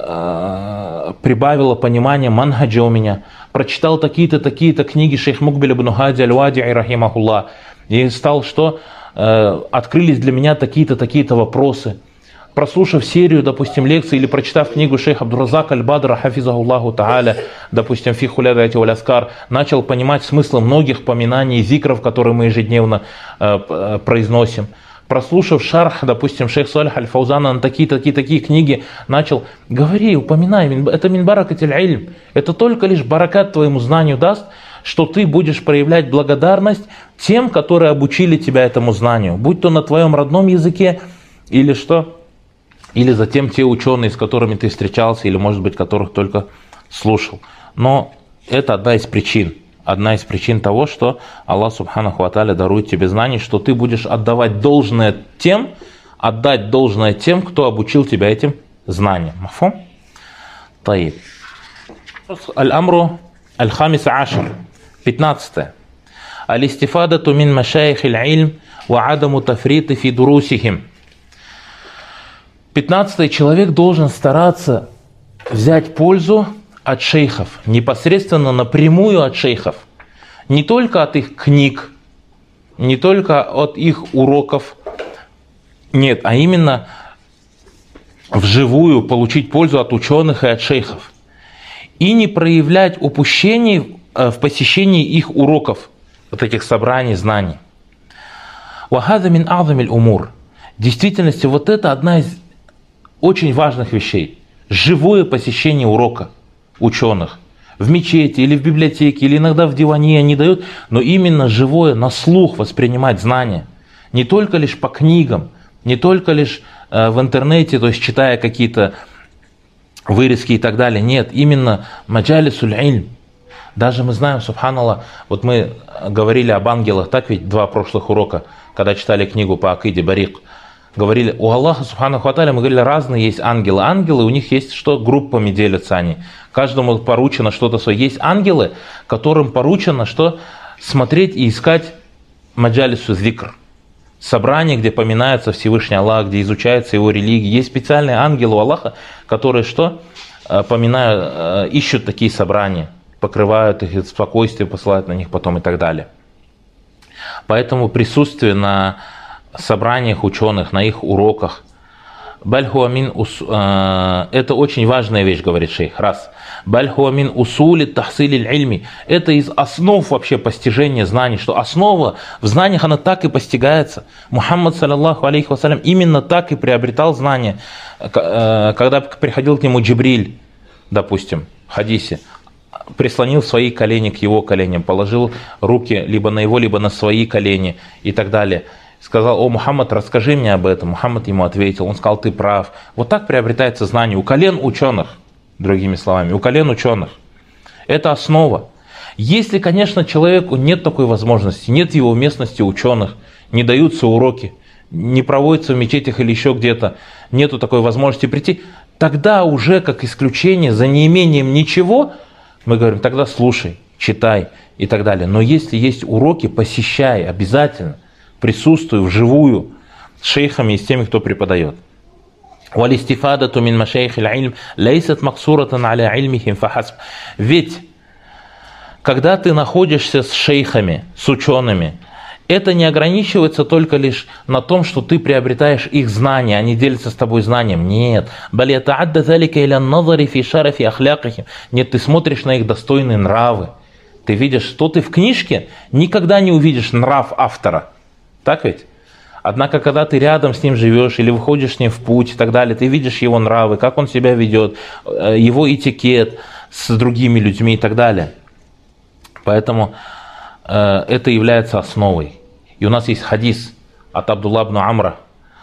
Прибавило понимание манхаджа у меня. Прочитал такие-то книги шейх Мукбиль ибн Хади Аль-Вади'и рахимахуллах. И стал что? Открылись для меня такие-то вопросы. Прослушав серию, допустим, лекций или прочитав книгу шейха Абдуразак Аль-Бадра, хафизахуллаху та'аля, допустим, фи хулядати валь аскар, начал понимать смысл многих поминаний и зикров, которые мы ежедневно произносим. Прослушав шарх, допустим, шейх Салих Аль-Фаузана на такие книги, начал говори, упоминай, это мин баракатиль ильм, это только лишь баракат твоему знанию даст, что ты будешь проявлять благодарность тем, которые обучили тебя этому знанию, будь то на твоем родном языке или что? Или затем те ученые, с которыми ты встречался, или, может быть, которых только слушал. Но это одна из причин того, что Аллах Субханаху ва Тааля дарует тебе знания, что ты будешь отдать должное тем, кто обучил тебя этим знаниям. Мафум? Таиб. Аль-Амру Аль-Хамис Ашар. 15. Аль-Истифадату мин машайих иль-ильм ва адаму тафриты фи дурусихим. 15. Человек должен стараться взять пользу от шейхов, непосредственно напрямую от шейхов. Не только от их книг, не только от их уроков, нет, а именно вживую получить пользу от ученых и от шейхов. И не проявлять упущений в посещении их уроков, вот этих собраний знаний. وَهَذَا مِنْ أَعْظَمِ الْأُمُورِ. В действительности вот это одна из очень важных вещей. Живое посещение урока ученых. В мечети или в библиотеке, или иногда в диване они дают, но именно живое, на слух воспринимать знания. Не только лишь по книгам, не только лишь в интернете, то есть читая какие-то вырезки и так далее. Нет, именно маджалисуль ильм. Даже мы знаем, субханаллах, вот мы говорили об ангелах, так ведь 2 прошлых урока, когда читали книгу по акиде Барик. Говорили, у Аллаха Субханаху ва Тааля, мы говорили, разные есть ангелы. Ангелы, у них есть что? Группами делятся они. Каждому поручено что-то свое. Есть ангелы, которым поручено что? Смотреть и искать маджалису зикр. Собрание, где поминается Всевышний Аллах, где изучается его религия. Есть специальные ангелы у Аллаха, которые что? Поминают, ищут такие собрания, покрывают их, спокойствие посылают на них потом и так далее. Поэтому присутствие на собраниях ученых, на их уроках. Это очень важная вещь, говорит шейх. Раз. Бальхуамин усули тахсилиль ильми. Это из основ вообще постижения знаний, что основа в знаниях, она так и постигается. Мухаммад, саллаллаху алейхи вассалям, именно так и приобретал знания. Когда приходил к нему Джибриль, допустим, в хадисе, прислонил свои колени к его коленям, положил руки либо на его, либо на свои колени и так далее. Сказал, о, Мухаммад, расскажи мне об этом. Мухаммад ему ответил, он сказал, ты прав. Вот так приобретается знание у колен ученых, другими словами, у колен ученых. Это основа. Если, конечно, человеку нет такой возможности, нет его местности ученых, не даются уроки, не проводятся в мечетях или еще где-то, нету такой возможности прийти, тогда уже как исключение, за неимением ничего, мы говорим, тогда слушай, читай и так далее. Но если есть уроки, посещай обязательно. Присутствуй вживую с шейхами и с теми, кто преподает. وَالِاسْتِفَادَةُ مِنْ مَشَايِخِ الْعِلْمِ لَيْسَتْ مَقْصُورَةً عَلَى عِلْمِهِمْ فَحَسْبٍ. Ведь когда ты находишься с шейхами, с учеными, это не ограничивается только лишь на том, что ты приобретаешь их знания, они делятся с тобой знанием. Нет. Нет, ты смотришь на их достойные нравы. Ты видишь, что ты в книжке никогда не увидишь нрав автора. Так ведь? Однако, когда ты рядом с ним живешь или выходишь с ним в путь и так далее, ты видишь его нравы, как он себя ведет, его этикет с другими людьми и так далее. Поэтому это является основой. И у нас есть хадис от Абдулла ибн Амра.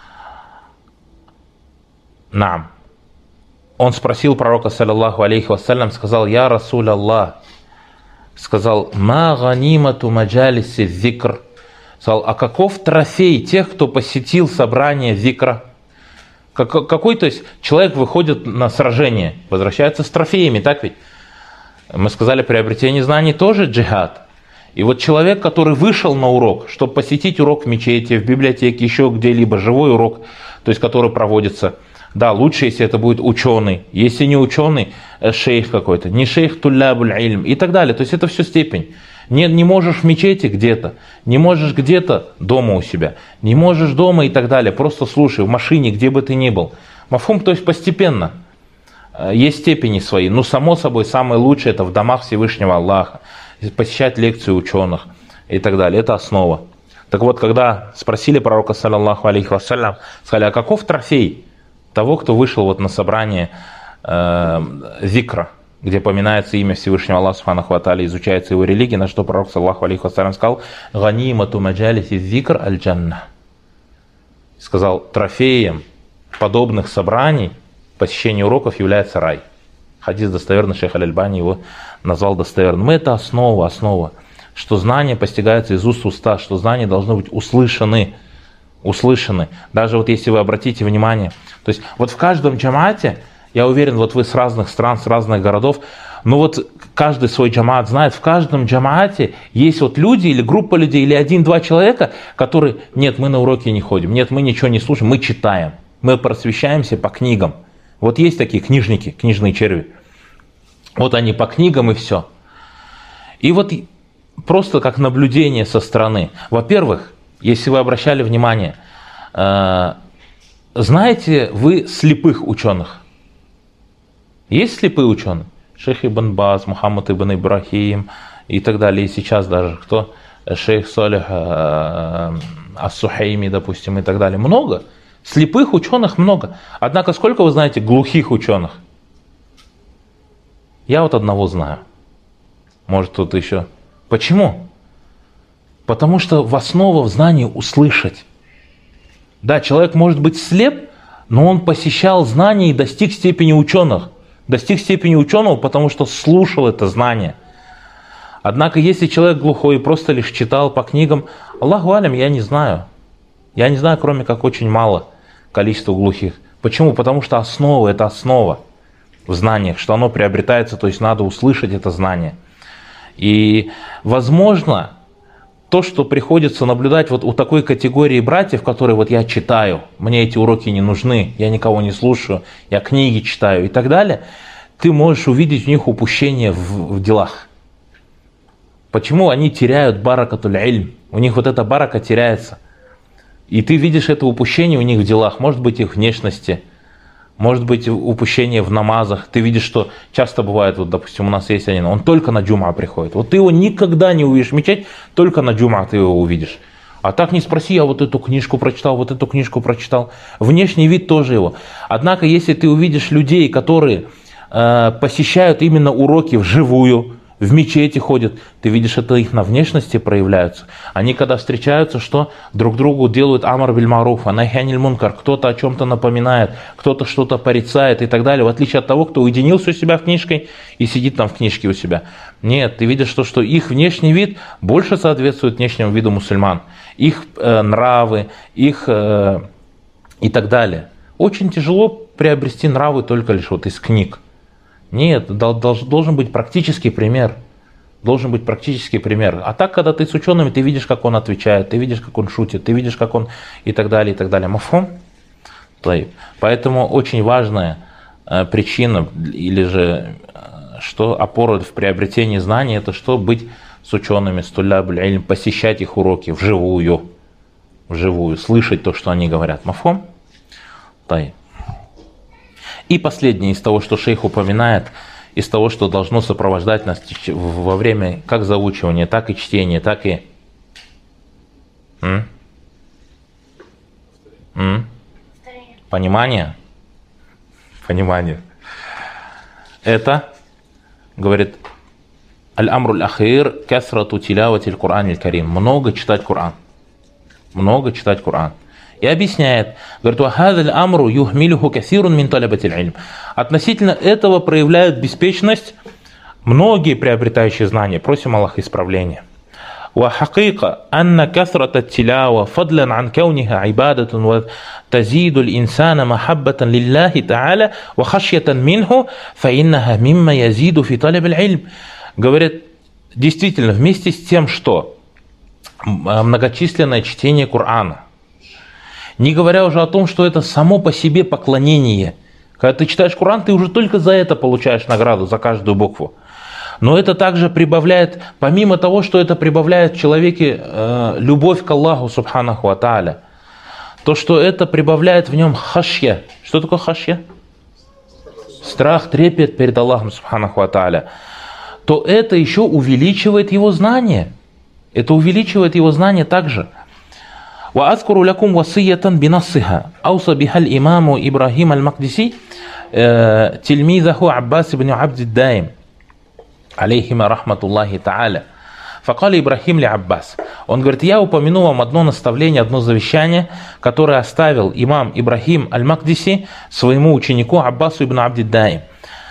Наам. Он спросил пророка, саллаллаху алейхи вассалям, сказал: «Я Расуль Аллах», сказал: «Ма ганимату маджалиси зикр». Сказал: «А каков трофей тех, кто посетил собрание зикра?» Какой, то есть, человек выходит на сражение, возвращается с трофеями, так ведь? Мы сказали, приобретение знаний тоже джихад. И вот человек, который вышел на урок, чтобы посетить урок в мечети, в библиотеке, еще где-либо, живой урок, то есть который проводится, да, лучше, если это будет ученый, если не ученый, шейх какой-то, не шейх туллябуль ильм и так далее. То есть это все степень. Не можешь в мечети где-то, не можешь где-то дома у себя, не можешь дома и так далее. Просто слушай, в машине, где бы ты ни был. Мафхум, то есть постепенно. Есть степени свои. Но само собой, самое лучшее это в домах Всевышнего Аллаха. Посещать лекции ученых и так далее. Это основа. Так вот, когда спросили пророка, саллаллаху алейхи вассалям, сказали: «А каков трофей того, кто вышел вот на собрание зикра, где поминается имя Всевышнего Аллаха субханаху ва тааля, изучается его религия?» На что пророк, саллаллаху алейхи вассалям, сказал: «Ганимату маджалиси зикр аль-джанна». Сказал: трофеем подобных собраний, посещение уроков, является рай. Хадис достоверный, шейх Аль-Альбани его назвал достоверным. Это основа, что знания постигаются из уст в уста, что знания должны быть услышаны. Даже вот если вы обратите внимание, то есть вот в каждом джамаате, я уверен, вот вы с разных стран, с разных городов, но вот каждый свой джамаат знает, в каждом джамаате есть вот люди или группа людей, или 1-2 человека, которые: нет, мы на уроки не ходим, нет, мы ничего не слушаем, мы читаем, мы просвещаемся по книгам. Вот есть такие книжники, книжные черви. Вот они по книгам и все. И вот просто как наблюдение со стороны. Во-первых, если вы обращали внимание, знаете вы слепых ученых? Есть слепые ученые? Шейх Ибн Баз, Мухаммад Ибн Ибрахим и так далее. И сейчас даже кто? Шейх Салих Ас-Сухайми, допустим, и так далее. Много. Слепых ученых много. Однако сколько вы знаете глухих ученых? Я вот одного знаю. Может, кто-то еще. Почему? Потому что в основу в знании услышать. Да, человек может быть слеп, но он посещал знания и достиг степени ученых. Достиг степени ученого, потому что слушал это знание. Однако, если человек глухой и просто лишь читал по книгам, Аллаху алям, я не знаю. Я не знаю, кроме как очень мало количества глухих. Почему? Потому что основа – это основа в знаниях, что оно приобретается, то есть надо услышать это знание. И, возможно, то, что приходится наблюдать вот у такой категории братьев, которые вот я читаю, мне эти уроки не нужны, я никого не слушаю, я книги читаю и так далее, ты можешь увидеть у них упущение в делах. Почему они теряют баракатуль ильм? У них вот эта барака теряется. И ты видишь это упущение у них в делах, может быть, их внешности, может быть, упущение в намазах. Ты видишь, что часто бывает, вот, допустим, у нас есть один, он только на джума приходит. Вот ты его никогда не увидишь в мечеть, только на джума ты его увидишь. А так не спроси, я вот эту книжку прочитал, вот эту книжку прочитал. Внешний вид тоже его. Однако, если ты увидишь людей, которые посещают именно уроки вживую, в мечети ходят, ты видишь, это их на внешности проявляются. Они когда встречаются, что друг другу делают амар биль маруф, нахи аниль мункар, кто-то о чем-то напоминает, кто-то что-то порицает и так далее, в отличие от того, кто уединился у себя в книжке и сидит там в книжке у себя. Нет, ты видишь, что их внешний вид больше соответствует внешнему виду мусульман, их нравы, их и так далее. Очень тяжело приобрести нравы только лишь вот из книг. Нет, должен быть практический пример. Должен быть практический пример. А так, когда ты с учеными, ты видишь, как он отвечает, ты видишь, как он шутит, ты видишь, как он и так далее, и так далее. Мафхум? Поэтому очень важная причина, или же, что опора в приобретении знаний, это что? Быть с учеными, с тулябуль илм, посещать их уроки вживую, слышать то, что они говорят. Мафхум? Тай. И последнее из того, что шейх упоминает, из того, что должно сопровождать нас во время как заучивания, так и чтения, так и понимание. Это, говорит, аль-амру аль-ахир касрату тилавати аль-Кур'ан аль-Карим. Много читать Коран. И объясняет, говорит, относительно этого проявляют беспечность многие приобретающие знания. Просим Аллаха исправления. وحقيقة أن كثرة التلاوة فضلا عن كونها عبادة وتزيد الإنسان محبة لله تعالى وخشية منه فإنها مما يزيد في طلب العلم. Говорит, действительно, вместе с тем, что многочисленное чтение Корана, не говоря уже о том, что это само по себе поклонение. Когда ты читаешь Коран, ты уже только за это получаешь награду, за каждую букву. Но это также прибавляет, помимо того, что это прибавляет в человеке любовь к Аллаху Субханаху ва Тааля, то, что это прибавляет в нем хашья. Что такое хашья? Страх, трепет перед Аллахом Субханаху ва Тааля. То это еще увеличивает его знание. Это увеличивает его знание также. وأذكر لكم وصية بنصها أوصى بها الإمام إبراهيم المقدسي تلميذه عباس بن عبد الدائم عليهما رحمة الله تعالى. فقال إبراهيم لعباس. Он говорит, я упомяну вам одно наставление, одно завещание, которое оставил имам Ибрахим аль-Макдиси своему ученику Аббасу ибн Абдиддаим.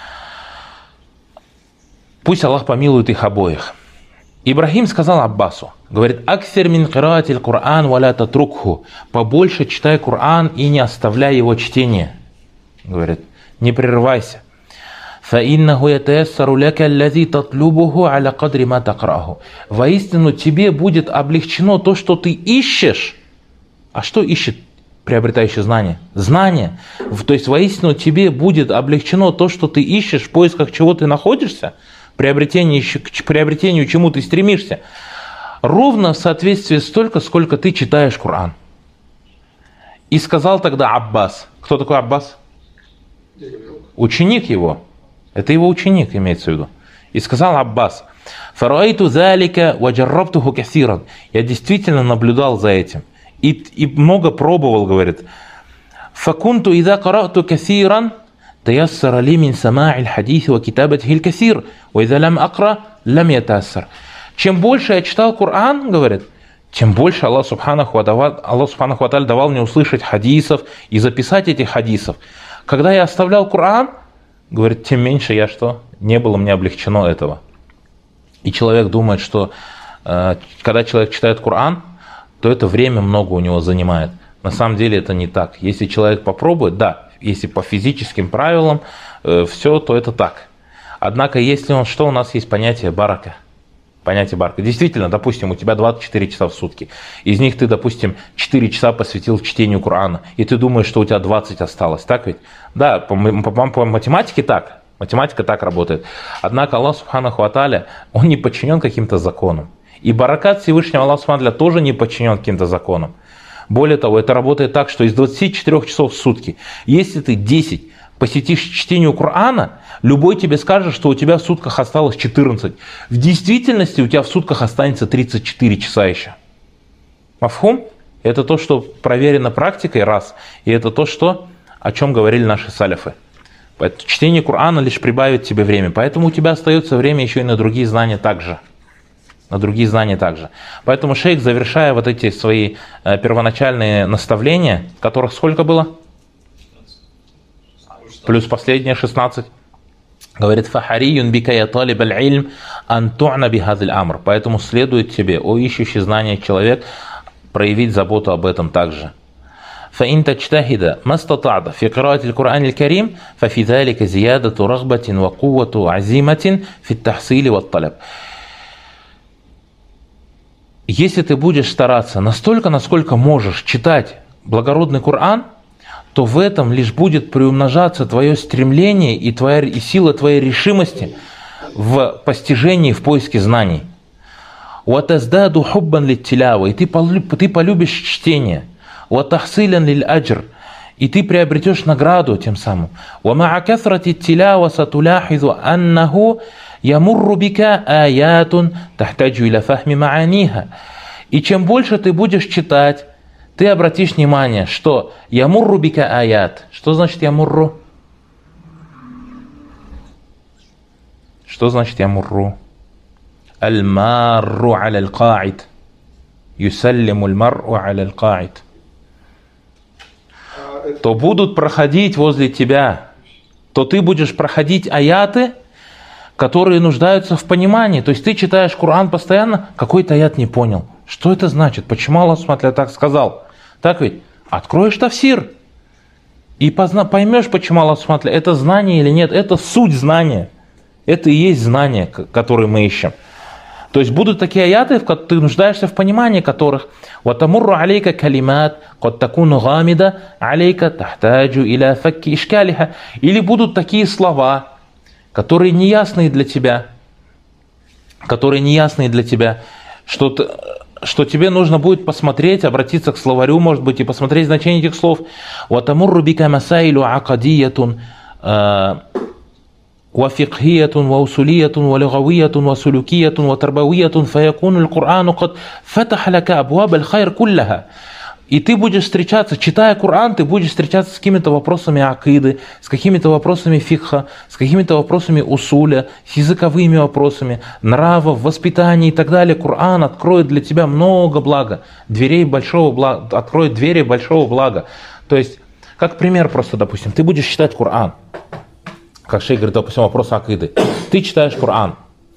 Пусть Аллах помилует их обоих. Ибрахим сказал Аббасу, говорит, «Аксир мин кираатиль Кур'ан валя татрукху». Побольше читай Коран и не оставляй его чтение. Говорит, не прерывайся. فَإِنَّهُ يَتَيَسَّرُ لَكَ الَّذِي تَطْلُبُهُ عَلَى قَدْرِ مَا تَقْرَأُهُ. Воистину тебе будет облегчено то, что ты ищешь. А что ищет приобретающий знание? Знание. То есть воистину тебе будет облегчено то, что ты ищешь, в поисках чего ты находишься, к приобретению чему ты стремишься, ровно в соответствии столько, сколько ты читаешь Коран. И сказал тогда Аббас. Кто такой Аббас? Ученик его. Это его ученик, имеется в виду. И сказал Аббас, «Фараайту залика ваджаррабтуху касиран». Я действительно наблюдал за этим. И много пробовал, говорит. «Факунту иза карату касиран, таяссара ли мин сама'иль хадиси ва китабатихиль касир, ва иза лам акра, лам ятассар». Чем больше я читал Коран, говорит, тем больше Аллах Субханаху ва Тааля давал мне услышать хадисов и записать этих хадисов. Когда я оставлял Коран, говорит, тем меньше я что? Не было мне облегчено этого. И человек думает, что когда человек читает Коран, то это время много у него занимает. На самом деле это не так. Если человек попробует, да, если по физическим правилам все, то это так. Однако, если он, что у нас есть понятие барака? Понятие барака. Действительно, допустим, у тебя 24 часа в сутки. Из них ты, допустим, 4 часа посвятил чтению Корана. И ты думаешь, что у тебя 20 осталось. Так ведь? Да, по математике так. Математика так работает. Однако Аллах Субханаху ва Тааля, он не подчинен каким-то законам. И баракат Всевышнего Аллаха Субхану ва Тааля тоже не подчинен каким-то законам. Более того, это работает так, что из 24 часов в сутки, если ты 10 посетишь чтению Корана, любой тебе скажет, что у тебя в сутках осталось 14. В действительности у тебя в сутках останется 34 часа еще. Мафхум? Это то, что проверено практикой, раз. И это то, что, о чем говорили наши салифы. Чтение Корана лишь прибавит тебе время. Поэтому у тебя остается время еще и на другие знания также. Поэтому шейх, завершая вот эти свои первоначальные наставления, которых сколько было? Плюс последние 16. Говорит, «Фахарiyun бика я талиб аль-илм ан ту'на бихазиль амр». Поэтому следует тебе, о ищущий знания человек, проявить заботу об этом также. فإن تجتهد ما استطعت في قراءة القرآن الكريم ففي ذلك زيادة رغبة وقوة عزيمة في التحصيل والطلب. Если ты будешь стараться настолько, насколько можешь читать благородный Коран, то в этом лишь будет приумножаться твое стремление и сила твоей решимости в постижении, в поиске знаний. وَتَزْدَادُ حُبًّا لِلتِّلَاوَةِ, и ты полюбишь чтение. وَتَحْصِيلًا لِلْأَجْرِ, и ты приобретешь награду тем самым. وَمَعَ كَثْرَةِ التِّلَاوَةِ سَتُلَاحِظُ أَنَّهُ يَمُرُّ بِكَ آيَاتٌ تَحْتَاجُ إِلَى فَهْمِ مَعَانِيهَا. И чем больше ты будешь читать, ты обратишь внимание, что «ямурру бика аят». Что значит «ямурру»? Что значит «ямурру»? «Аль-марру аля-аль-каид». «Юсаллиму аль-мар'у аля-аль-каид». То будут проходить возле тебя, то ты будешь проходить аяты, которые нуждаются в понимании. То есть ты читаешь Коран постоянно, какой-то аят не понял. Что это значит? Почему Аллах Субхану так сказал? Так ведь? Откроешь тафсир и поймешь, почему Аллах Субхану это знание или нет. Это суть знания. Это и есть знание, которое мы ищем. То есть будут такие аяты, в которых ты нуждаешься в понимании которых. وَتَمُرُّ عَلَيْكَ كَلِمَاتٍ قَدْ تَكُونُ غَامِدَةً عَلَيْكَ تَحْتَاجُ إِلَى فَكِّ إِشْكَالِهَا. Или будут такие слова, которые неясные для тебя, что тебе нужно будет посмотреть, обратиться к словарю, может быть, и посмотреть значение этих слов. وَتَمُرُّ بِكَ مَسَائِلُ عَقَدِيَّةٌ وفقهية وأصولية ولغوية وسلوكية وتربوية فيكون القرآن قد فتح لك أبواب الخير كلها. И ты будешь встречаться, читая Коран, ты будешь встречаться с какими-то вопросами акиды, с какими-то вопросами фикха, с какими-то вопросами усуля, с языковыми вопросами, нравов, воспитания и так далее. Коран откроет для тебя много блага, откроет двери большого блага. То есть, как пример просто, допустим, ты будешь читать Коран. Как шейх говорит, допустим, вопрос акиды. Ты читаешь Коран.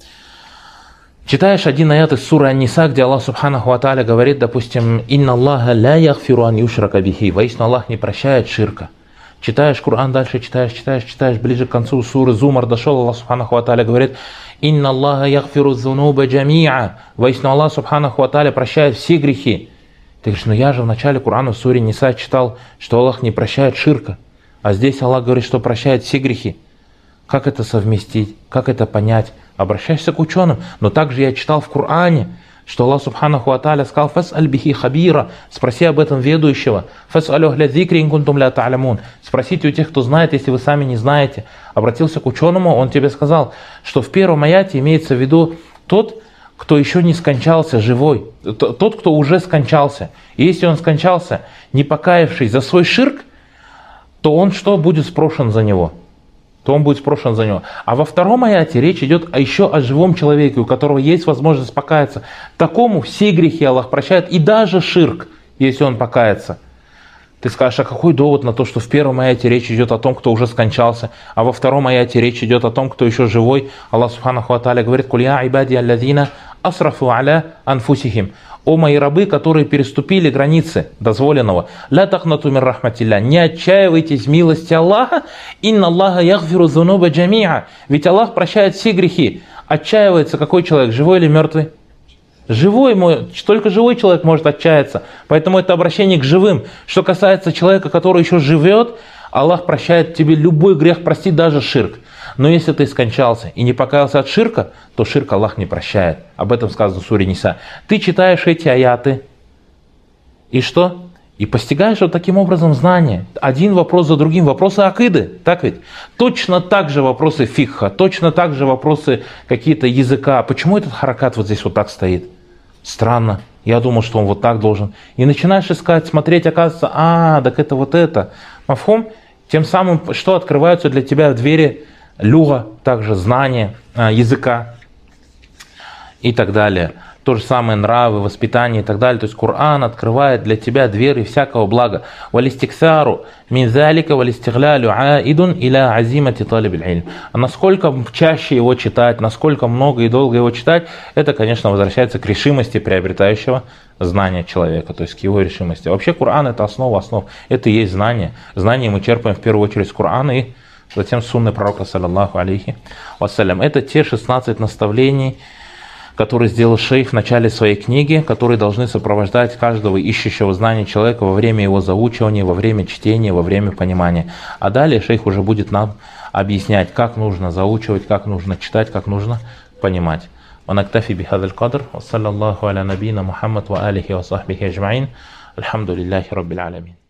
Читаешь один аят из суры Ан-Ниса, где Аллах Субханаху ва Тааля говорит, допустим, «Инна Аллаха ля яхфиру ан юшрака бихи». Воистину Аллах не прощает ширка. Читаешь Коран дальше, читаешь, ближе к концу суры Зумар дошел, Аллах Субханаху ва Тааля говорит, «Инна Аллаха яхфиру зунуба джами'a». Воистину Аллах Субханаху ва Тааля прощает все грехи. Ты говоришь, я же в начале Корана в суре Ниса читал, что Аллах не прощает ширка. А здесь Аллах говорит, что прощает все грехи. Как это совместить? Как это понять? Обращаешься к ученым. Но также я читал в Коране, что Аллах Субханаху ва Тааля сказал: «Фас'аль бихи хабира», спроси об этом ведущего. «Фас'алю ахля зикри ин кунтум ля та'лямун», спросите у тех, кто знает, если вы сами не знаете. Обратился к ученому, он тебе сказал, что в первом аяте имеется в виду тот, кто еще не скончался, живой. Тот, кто уже скончался. И если он скончался, не покаявшись за свой ширк, то он что? Будет спрошен за него. А во втором аяте речь идет еще о живом человеке, у которого есть возможность покаяться. Такому все грехи Аллах прощает, и даже ширк, если он покается. Ты скажешь, а какой довод на то, что в первом аяте речь идет о том, кто уже скончался, а во втором аяте речь идет о том, кто еще живой? Аллах Субханаху ва Тааля говорит: «Куль я ибади аллазина асрафу аля анфусихим». О мои рабы, которые переступили границы дозволенного, ля тахнату мир рахматилля, не отчаивайтесь в милости Аллаха, инна Аллаха яхфиру зунуба джами'a, ведь Аллах прощает все грехи. Отчаивается какой человек, живой или мертвый? Живой, только живой человек может отчаяться, поэтому это обращение к живым. Что касается человека, который еще живет, Аллах прощает тебе любой грех, простит даже ширк. Но если ты скончался и не покаялся от ширка, то ширк Аллах не прощает. Об этом сказано в суре Ниса. Ты читаешь эти аяты, и что? И постигаешь вот таким образом знания. Один вопрос за другим. Вопросы акиды, так ведь? Точно так же вопросы фикха, точно так же вопросы какие-то языка. Почему этот харакат вот здесь вот так стоит? Странно. Я думал, что он вот так должен. И начинаешь искать, смотреть, оказывается, так это вот это. Мафхум? Тем самым, что открываются для тебя двери люга, также знания языка и так далее. То же самое нравы, воспитание и так далее. То есть Коран открывает для тебя двери всякого блага. Валистиксару мин залика валистиглялю аидун иля азимати талиб аль-илм. А насколько чаще его читать, насколько много и долго его читать, это, конечно, возвращается к решимости приобретающего знания человека, то есть к его решимости. Вообще Коран — это основа основ. Это и есть знание. Знание мы черпаем в первую очередь с Корана и затем с сунны пророка, саллаллаху алейхи вассалям. Это те 16 наставлений, который сделал шейх в начале своей книги, которые должны сопровождать каждого ищущего знания человека во время его заучивания, во время чтения, во время понимания. А далее шейх уже будет нам объяснять, как нужно заучивать, как нужно читать, как нужно понимать. ونكتفي بهذا القدر وصلى الله على نبينا محمد وآله وصحبه أجمعين الحمد لله رب العالمين.